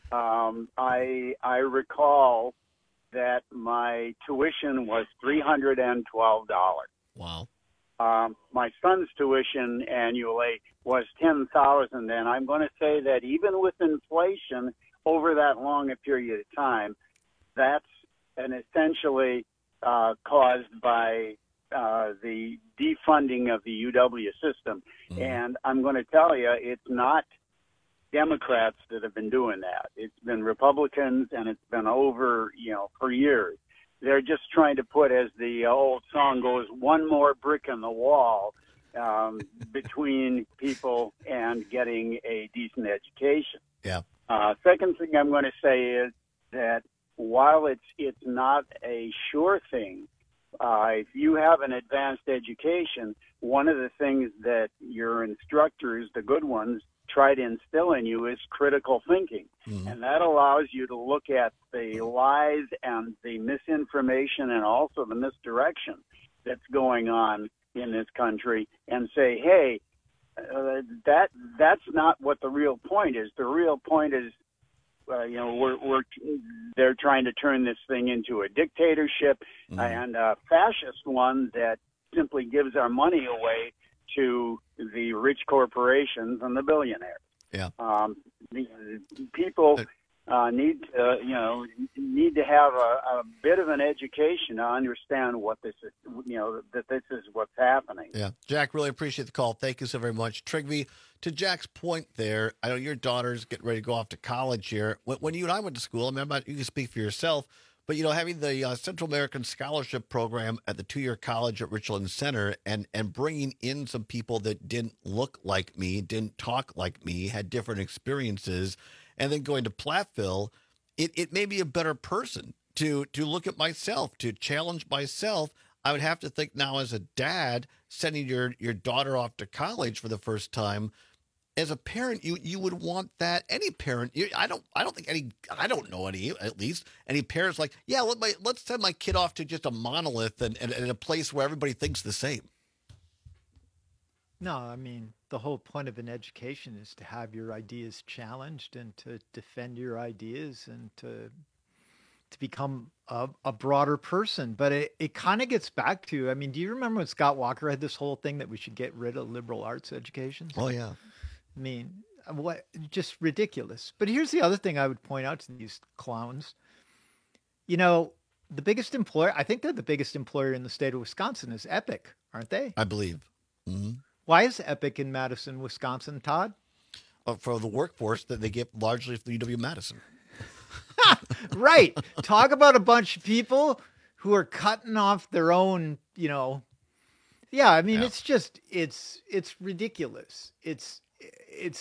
um, I I recall that my tuition was three hundred twelve dollars. Wow. Um, my son's tuition annually was ten thousand dollars, and I'm going to say that even with inflation over that long a period of time, that's an essentially uh, caused by uh, the defunding of the U W system. Mm-hmm. And I'm going to tell you, it's not Democrats that have been doing that. It's been Republicans, and it's been over, you know, for years. They're just trying to put, as the old song goes, one more brick in the wall um, between people and getting a decent education. Yeah. Uh, second thing I'm going to say is that while it's it's not a sure thing, uh, if you have an advanced education, one of the things that your instructors, the good ones, try to instill in you is critical thinking. Mm-hmm. And that allows you to look at the lies and the misinformation and also the misdirection that's going on in this country and say, hey, uh, that that's not what the real point is. The real point is, uh, you know, we're, we're they're trying to turn this thing into a dictatorship mm-hmm. and a fascist one that simply gives our money away to the rich corporations and the billionaires. Yeah. Um, the, the people uh, need to, you know, need to have a, a bit of an education to understand what this is, you know, that this is what's happening. Yeah. Jack, really appreciate the call. Thank you so very much. Trigby, to Jack's point there, I know your daughter's getting ready to go off to college here. When, when you and I went to school, I mean, I'm not, you can speak for yourself, But, you know, having the uh, Central American Scholarship Program at the two-year college at Richland Center and, and bringing in some people that didn't look like me, didn't talk like me, had different experiences, and then going to Platteville, it, it made me a better person to, to look at myself, to challenge myself. I would have to think now as a dad, sending your, your daughter off to college for the first time, as a parent, you you would want that. Any parent, you, I don't, I don't think any, I don't know any, at least any parents like, yeah, let my, let's send my kid off to just a monolith and, and, and a place where everybody thinks the same. No, I mean, the whole point of an education is to have your ideas challenged and to defend your ideas and to to become a, a broader person. But it, it kind of gets back to, I mean, do you remember when Scott Walker had this whole thing that we should get rid of liberal arts education? Oh, yeah. I mean, what, just ridiculous. But here's the other thing I would point out to these clowns. You know, the biggest employer, I think they're the biggest employer in the state of Wisconsin is Epic, aren't they? I believe. Mm-hmm. Why is Epic in Madison, Wisconsin, Todd? Uh, for the workforce that they get largely from U W-Madison. Right. Talk about a bunch of people who are cutting off their own, you know. Yeah, I mean, yeah. it's just, it's, it's ridiculous. It's, it's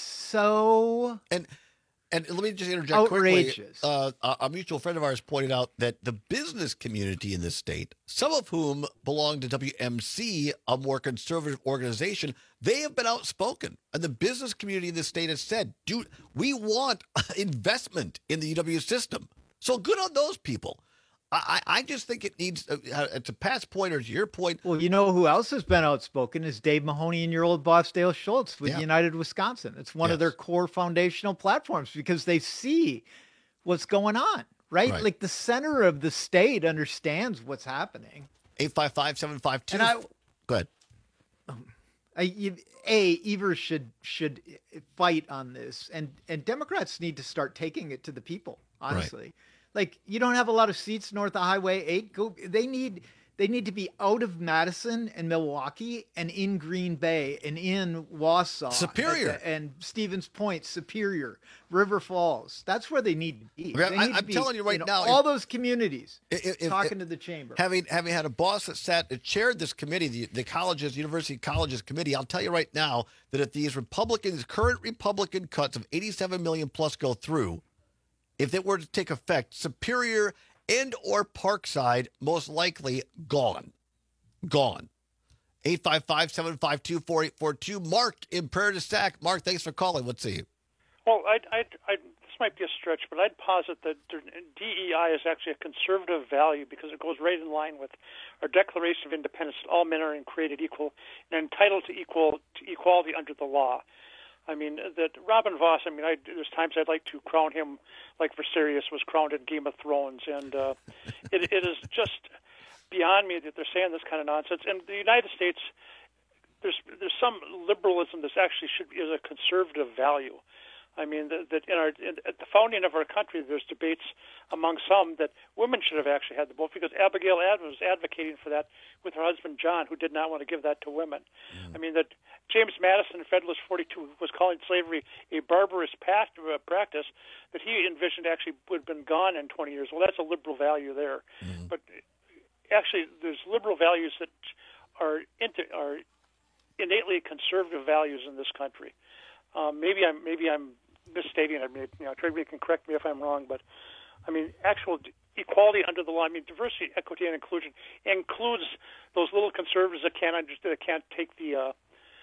so and and let me just interject outrageous. quickly. Uh, a mutual friend of ours pointed out that the business community in this state, some of whom belong to W M C, a more conservative organization, they have been outspoken, and the business community in this state has said, "Dude, we want investment in the U W system." So good on those people. I, I just think it needs, uh, to Pat's point or to your point. Well, you know who else has been outspoken is Dave Mahoney and your old boss, Dale Schultz with yeah. United Wisconsin. It's one yes. of their core foundational platforms because they see what's going on, right? right. Like the center of the state understands what's happening. eight five five, seven five two. And I, Go ahead. Um, I, you, A, Evers should should fight on this, and, and Democrats need to start taking it to the people, honestly. Right. Like, you don't have a lot of seats north of Highway eight. Go. They need they need to be out of Madison and Milwaukee and in Green Bay and in Wausau. Superior. The, and Stevens Point, Superior, River Falls. That's where they need to be. Okay, They I, need to I'm be, telling you right you know, now. all if, those communities if, if, talking if, to the chamber. Having having had a boss that sat that chaired this committee, the, the colleges, University Colleges Committee, I'll tell you right now that if these Republicans, current Republican cuts of eighty-seven million plus go through, if it were to take effect, Superior and or Parkside, most likely gone. Gone. eight five five, seven five two, four eight four two. Mark in Prairie du Sac. Mark, thanks for calling. Let's see. Well, I'd, I'd, I'd, this might be a stretch, but I'd posit that D E I is actually a conservative value because it goes right in line with our Declaration of Independence that all men are created equal and entitled to equal to equality under the law. I mean, that Robin Voss, I mean, I, there's times I'd like to crown him like Viserys was crowned in Game of Thrones, and uh, it, it is just beyond me that they're saying this kind of nonsense. In the United States, there's there's some liberalism that actually should be is a conservative value. I mean, that, that in our in, at the founding of our country, there's debates among some that women should have actually had the vote because Abigail Adams was advocating for that with her husband John, who did not want to give that to women. Mm. I mean, that James Madison in Federalist forty-two was calling slavery a barbarous past, uh, practice that he envisioned actually would have been gone in twenty years. Well, that's a liberal value there. Mm. But actually, there's liberal values that are into, are innately conservative values in this country. Um, maybe I'm maybe I'm misstating it. I mean, you know, Trey can correct me if I'm wrong, but I mean, actual equality under the law. I mean, diversity, equity, and inclusion includes those little conservatives that can't understand, that can't take the uh,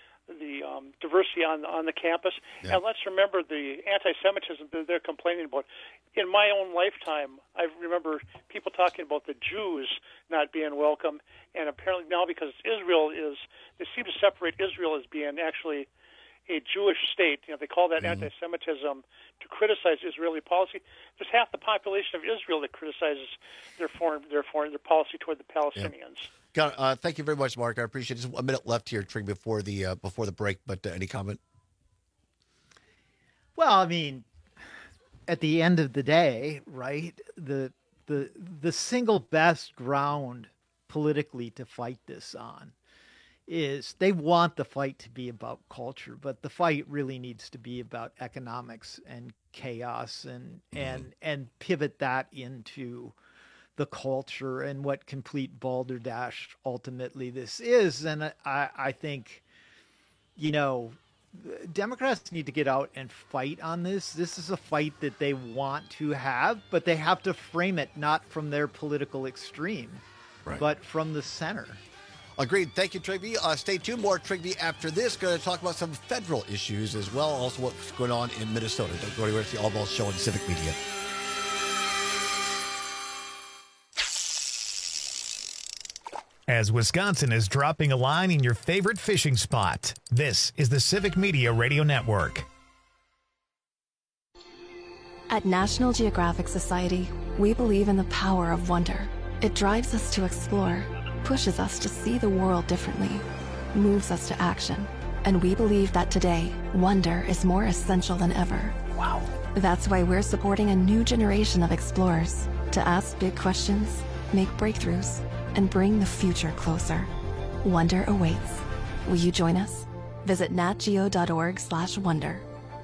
the um, diversity on on the campus. Yeah. And let's remember the anti-Semitism that they're complaining about. In my own lifetime, I remember people talking about the Jews not being welcome, and apparently now because Israel is, they seem to separate Israel as being actually a Jewish state. You know, they call that mm-hmm. anti-Semitism to criticize Israeli policy. There's half the population of Israel that criticizes their foreign, their foreign, their policy toward the Palestinians. Yeah. Got it. Uh, thank you very much, Mark. I appreciate it. Just a minute left here, Trig, before the uh, before the break. But uh, any comment? Well, I mean, at the end of the day, right? The the the single best ground politically to fight this on is they want the fight to be about culture, but the fight really needs to be about economics and chaos and mm-hmm. and and pivot that into the culture and what complete balderdash ultimately this is. And I, I think, you know, Democrats need to get out and fight on this. This is a fight that they want to have, but they have to frame it not from their political extreme, Right. but from the center. Agreed. Thank you, Trigby. Uh, stay tuned. More Trigby after this. Going to talk about some federal issues as well. Also, what's going on in Minnesota. Don't go anywhere. It's the All Balls Show on Civic Media. As Wisconsin is dropping a line in your favorite fishing spot, this is the Civic Media Radio Network. At National Geographic Society, we believe in the power of wonder. It drives us to explore, pushes us to see the world differently, moves us to action. And we believe that today, wonder is more essential than ever. Wow. That's why we're supporting a new generation of explorers to ask big questions, make breakthroughs, and bring the future closer. Wonder awaits. Will you join us? Visit natgeo.org slash wonder.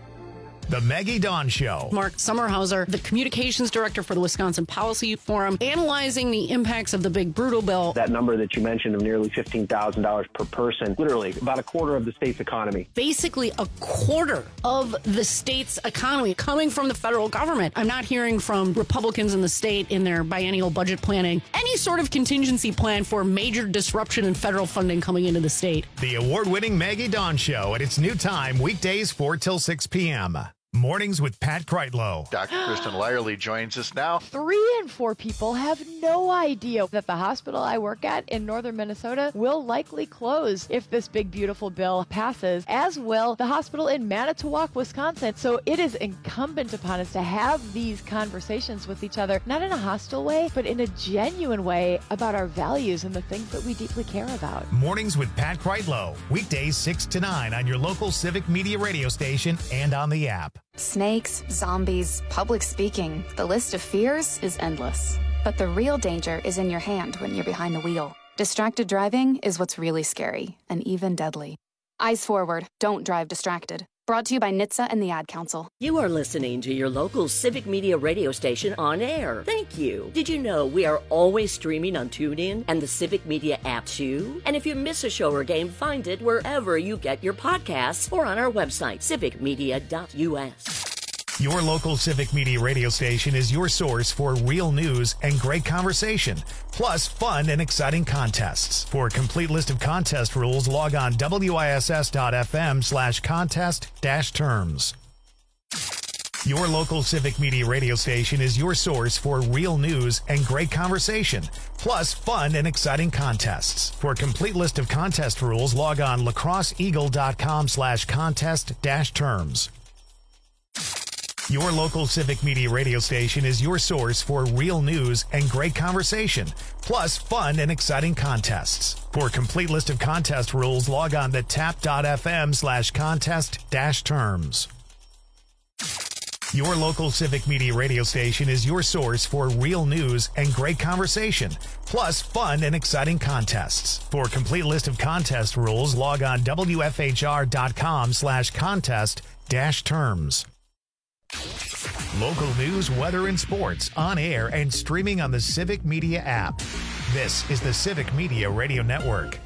The Maggie Dawn Show. Mark Sommerhauser, the communications director for the Wisconsin Policy Forum, analyzing the impacts of the big brutal bill. That number that you mentioned of nearly fifteen thousand dollars per person, literally about a quarter of the state's economy. Basically a quarter of the state's economy coming from the federal government. I'm not hearing from Republicans in the state in their biennial budget planning any sort of contingency plan for major disruption in federal funding coming into the state. The award-winning Maggie Dawn Show at its new time, weekdays four till six p.m. Mornings with Pat Kreitlow. Doctor Kristen Lyerly joins us now. Three in four people have no idea that the hospital I work at in northern Minnesota will likely close if this big, beautiful bill passes, as will the hospital in Manitowoc, Wisconsin. So it is incumbent upon us to have these conversations with each other, not in a hostile way, but in a genuine way about our values and the things that we deeply care about. Mornings with Pat Kreitlow. Weekdays six to nine on your local Civic Media radio station and on the app. Snakes, zombies, public speaking, the list of fears is endless. But the real danger is in your hand when you're behind the wheel. Distracted driving is what's really scary and even deadly. Eyes forward, don't drive distracted. Brought to you by N H T S A and the Ad Council. You are listening to your local Civic Media radio station on air. Thank you. Did you know we are always streaming on TuneIn and the Civic Media app too? And if you miss a show or game, find it wherever you get your podcasts or on our website, civic media dot u s. Your local Civic Media radio station is your source for real news and great conversation, plus fun and exciting contests. For a complete list of contest rules, log on wiss.fm slash contest dash terms. Your local Civic Media radio station is your source for real news and great conversation, plus fun and exciting contests. For a complete list of contest rules, log on lacrosseeagle.com slash contest dash terms. Your local Civic Media radio station is your source for real news and great conversation, plus fun and exciting contests. For a complete list of contest rules, log on to tap.fm slash contest dash terms. Your local Civic Media radio station is your source for real news and great conversation, plus fun and exciting contests. For a complete list of contest rules, log on wfhr.com slash contest dash terms. Local news, weather, and sports on air and streaming on the Civic Media app. This is the Civic Media Radio Network.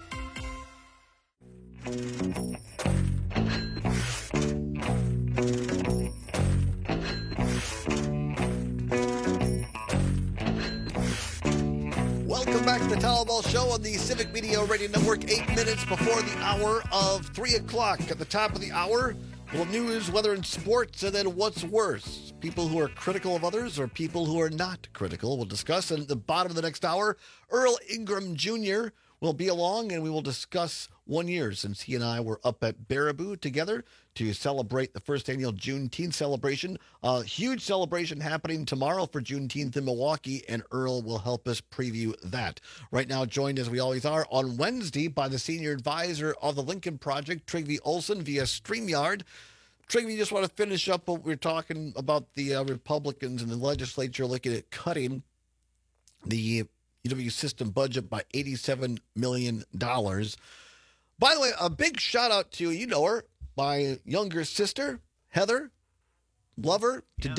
Welcome back to the Talball Show on the Civic Media Radio Network. Eight minutes before the hour of three o'clock. At the top of the hour, well, news, weather, and sports, and then what's worse, people who are critical of others or people who are not critical. We'll discuss. And at the bottom of the next hour, Earl Ingram Junior will be along, and we will discuss one year since he and I were up at Baraboo together to celebrate the first annual Juneteenth celebration. A huge celebration happening tomorrow for Juneteenth in Milwaukee, and Earl will help us preview that. Right now, joined as we always are on Wednesday by the senior advisor of the Lincoln Project, Trygve Olsen, via StreamYard. Trygve, you just want to finish up what we we're talking about the uh, Republicans in the legislature looking at cutting the U W system budget by eighty-seven million dollars. By the way, a big shout out to, you know her, my younger sister, Heather. Love her to yeah. death.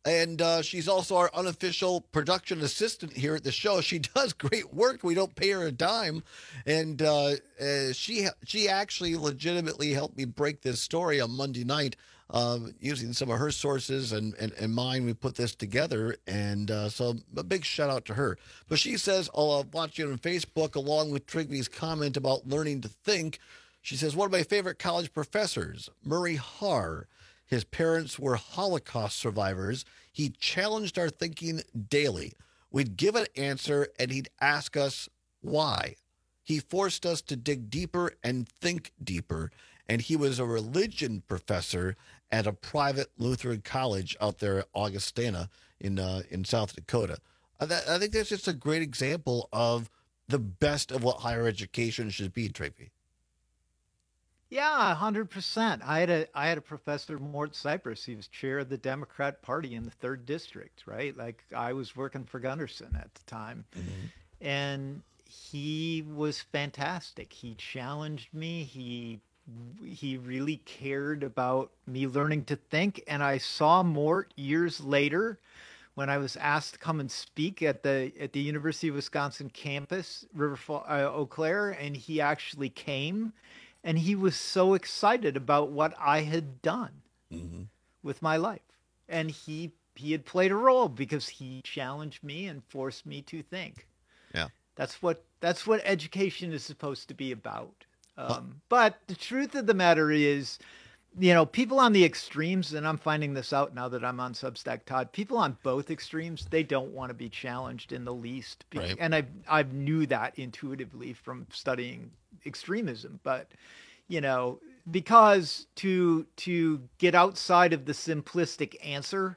And uh, she's also our unofficial production assistant here at the show. She does great work. We don't pay her a dime. And uh, uh, she she actually legitimately helped me break this story on Monday night uh, using some of her sources and, and, and mine. We put this together. And uh, so a big shout out to her. But she says, I'll uh, watch you on Facebook along with Trigvy's comment about learning to think. She says, one of my favorite college professors, Murray Harr. His parents were Holocaust survivors. He challenged our thinking daily. We'd give an answer, and he'd ask us why. He forced us to dig deeper and think deeper. And he was a religion professor at a private Lutheran college out there at Augustana in uh, in South Dakota. I, th- I think that's just a great example of the best of what higher education should be, Tracy. Yeah, one hundred percent. I had a I had a professor, Mort Cypress. He was chair of the Democrat Party in the third district, right? Like I was working for Gunderson at the time. Mm-hmm. And he was fantastic. He challenged me. He he really cared about me learning to think. And I saw Mort years later when I was asked to come and speak at the at the University of Wisconsin campus, River Fall, uh, Eau Claire, and he actually came. And he was so excited about what I had done mm-hmm. with my life. And he he had played a role because he challenged me and forced me to think. Yeah. That's what that's what education is supposed to be about. Um, huh. But the truth of the matter is, you know, people on the extremes, and I'm finding this out now that I'm on Substack, Todd, people on both extremes, they don't want to be challenged in the least. Right. And I I knew that intuitively from studying extremism, but you know, because to to get outside of the simplistic answer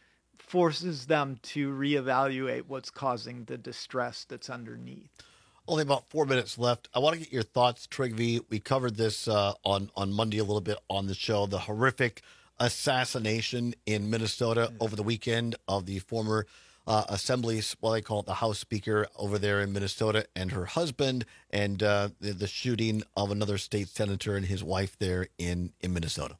forces them to reevaluate what's causing the distress that's underneath. Only about four minutes left. I want to get your thoughts, Trigvy. We covered this uh, on on Monday a little bit on the show. The horrific assassination in Minnesota mm-hmm. over the weekend of the former Uh, assembly, well, they call it the House Speaker over there in Minnesota, and her husband, and uh, the, the shooting of another state senator and his wife there in, in Minnesota.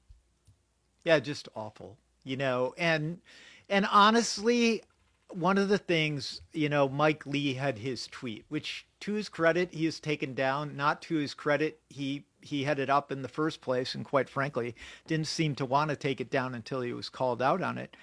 Yeah, just awful, you know. And and honestly, one of the things, you know, Mike Lee had his tweet, which to his credit, he has taken down. Not to his credit, he he had it up in the first place, and quite frankly, didn't seem to want to take it down until he was called out on it.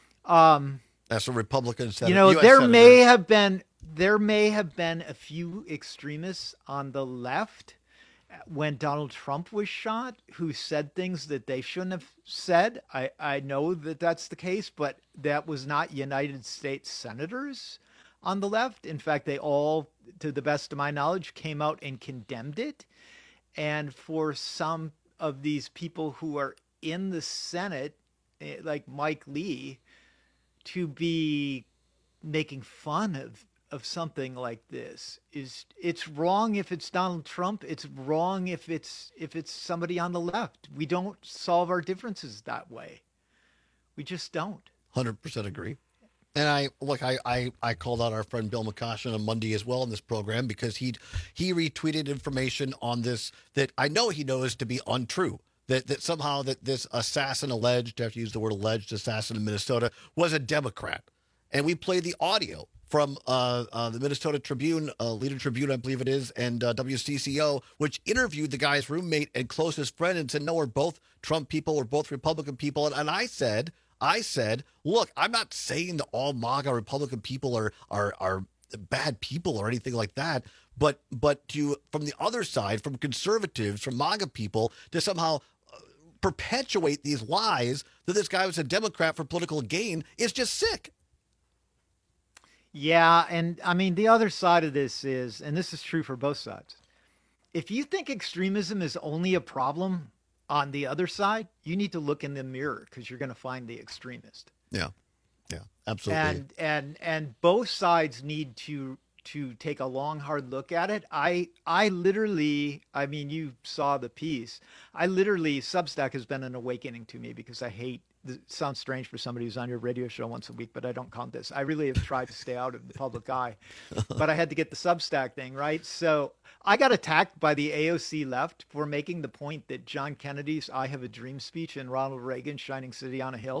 Um. That's a Republican senator. You know, U S there senator. may have been there may have been a few extremists on the left when Donald Trump was shot who said things that they shouldn't have said. I, I know that that's the case, but that was not United States senators on the left. In fact, they all, to the best of my knowledge, came out and condemned it. And for some of these people who are in the Senate, like Mike Lee, to be making fun of, of something like this is it's wrong if it's Donald Trump. It's wrong if it's if it's somebody on the left. We don't solve our differences that way. We just don't. one hundred percent agree. And I look, I, I, I called out our friend Bill McCoshen on Monday as well in this program because he he retweeted information on this that I know he knows to be untrue. That, that somehow that this assassin alleged, I have to use the word alleged assassin in Minnesota, was a Democrat. And we played the audio from uh, uh, the Minnesota Tribune, uh, Leader Tribune, I believe it is, and uh, W C C O, which interviewed the guy's roommate and closest friend and said, no, we're both Trump people, we're both Republican people. And, and I said, I said, look, I'm not saying that all MAGA Republican people are are are bad people or anything like that. But but to from the other side, from conservatives, from MAGA people, to somehow perpetuate these lies that this guy was a Democrat for political gain is just sick. Yeah, and I mean, the other side of this is, and this is true for both sides, if you think extremism is only a problem on the other side, you need to look in the mirror because you're going to find the extremist. Yeah, yeah, absolutely. And and and both sides need to to take a long, hard look at it. I I literally, I mean, you saw the piece. I literally, Substack has been an awakening to me because I hate, it sounds strange for somebody who's on your radio show once a week, but I don't count this. I really have tried to stay out of the public eye, but I had to get the Substack thing, right? So I got attacked by the A O C left for making the point that John Kennedy's I Have a Dream speech and Ronald Reagan's Shining City on a Hill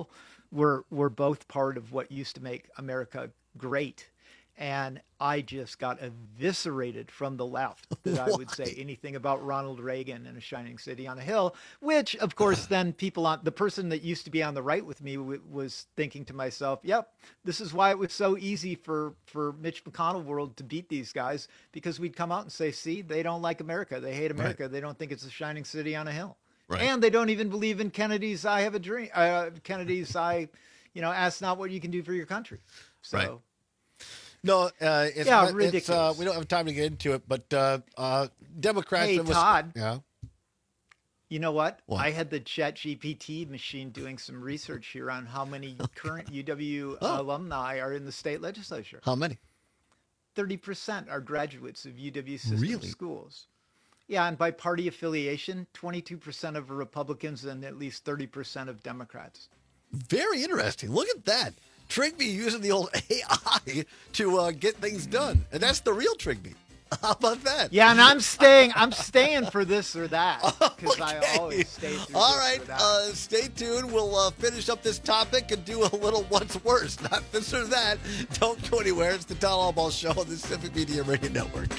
we're we're both part of what used to make America great. And I just got eviscerated from the left that I would say anything about Ronald Reagan and a shining city on a hill, which, of course, then people on the person that used to be on the right with me w- was thinking to myself, yep, this is why it was so easy for, for Mitch McConnell world to beat these guys, because we'd come out and say, see, they don't like America. They hate America. Right. They don't think it's a shining city on a hill. Right. And they don't even believe in Kennedy's I have a dream. Uh, Kennedy's I, you know, ask not what you can do for your country. So. Right. No, uh, it's, yeah, it's, ridiculous. Uh, we don't have time to get into it, but uh, uh, Democrats. Hey, was, Todd. Yeah. You know what? what? I had the Chat G P T machine doing some research here on how many current U W oh. alumni are in the state legislature. How many? thirty percent are graduates of U W system really? schools. Yeah, and by party affiliation, twenty-two percent of Republicans and at least thirty percent of Democrats. Very interesting. Look at that. Trigby using the old A I to uh, get things done, and that's the real Trigby. How about that? Yeah, and I'm staying. I'm staying for this or that because okay. I always stay. Through All this right, or that. Uh, stay tuned. We'll uh, finish up this topic and do a little what's worse, not this or that. Don't go anywhere. It's the Tom Albaugh Show on the Civic Media Radio Network.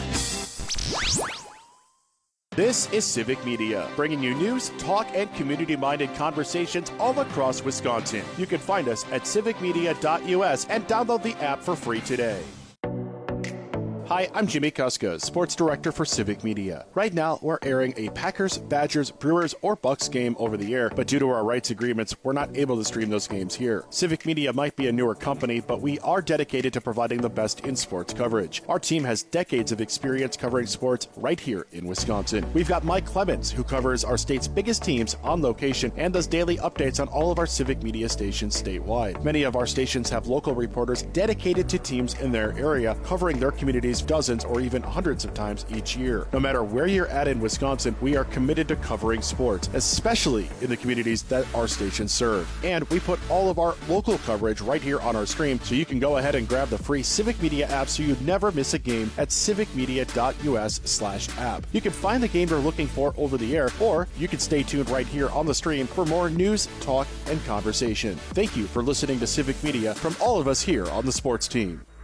This is Civic Media, bringing you news, talk, and community-minded conversations all across Wisconsin. You can find us at civic media dot U S and download the app for free today. Hi, I'm Jimmy Kuska, Sports Director for Civic Media. Right now, we're airing a Packers, Badgers, Brewers, or Bucks game over the air, but due to our rights agreements, we're not able to stream those games here. Civic Media might be a newer company, but we are dedicated to providing the best in sports coverage. Our team has decades of experience covering sports right here in Wisconsin. We've got Mike Clemens, who covers our state's biggest teams on location and does daily updates on all of our Civic Media stations statewide. Many of our stations have local reporters dedicated to teams in their area, covering their communities dozens or even hundreds of times each year. No matter where you're at in Wisconsin, we are committed to covering sports, especially in the communities that our stations serve. And we put all of our local coverage right here on our stream, so you can go ahead and grab the free Civic Media app so you never miss a game at civic media dot U S slash app. You can find the game you're looking for over the air, or you can stay tuned right here on the stream for more news, talk, and conversation. Thank you for listening to Civic Media from all of us here on the sports team.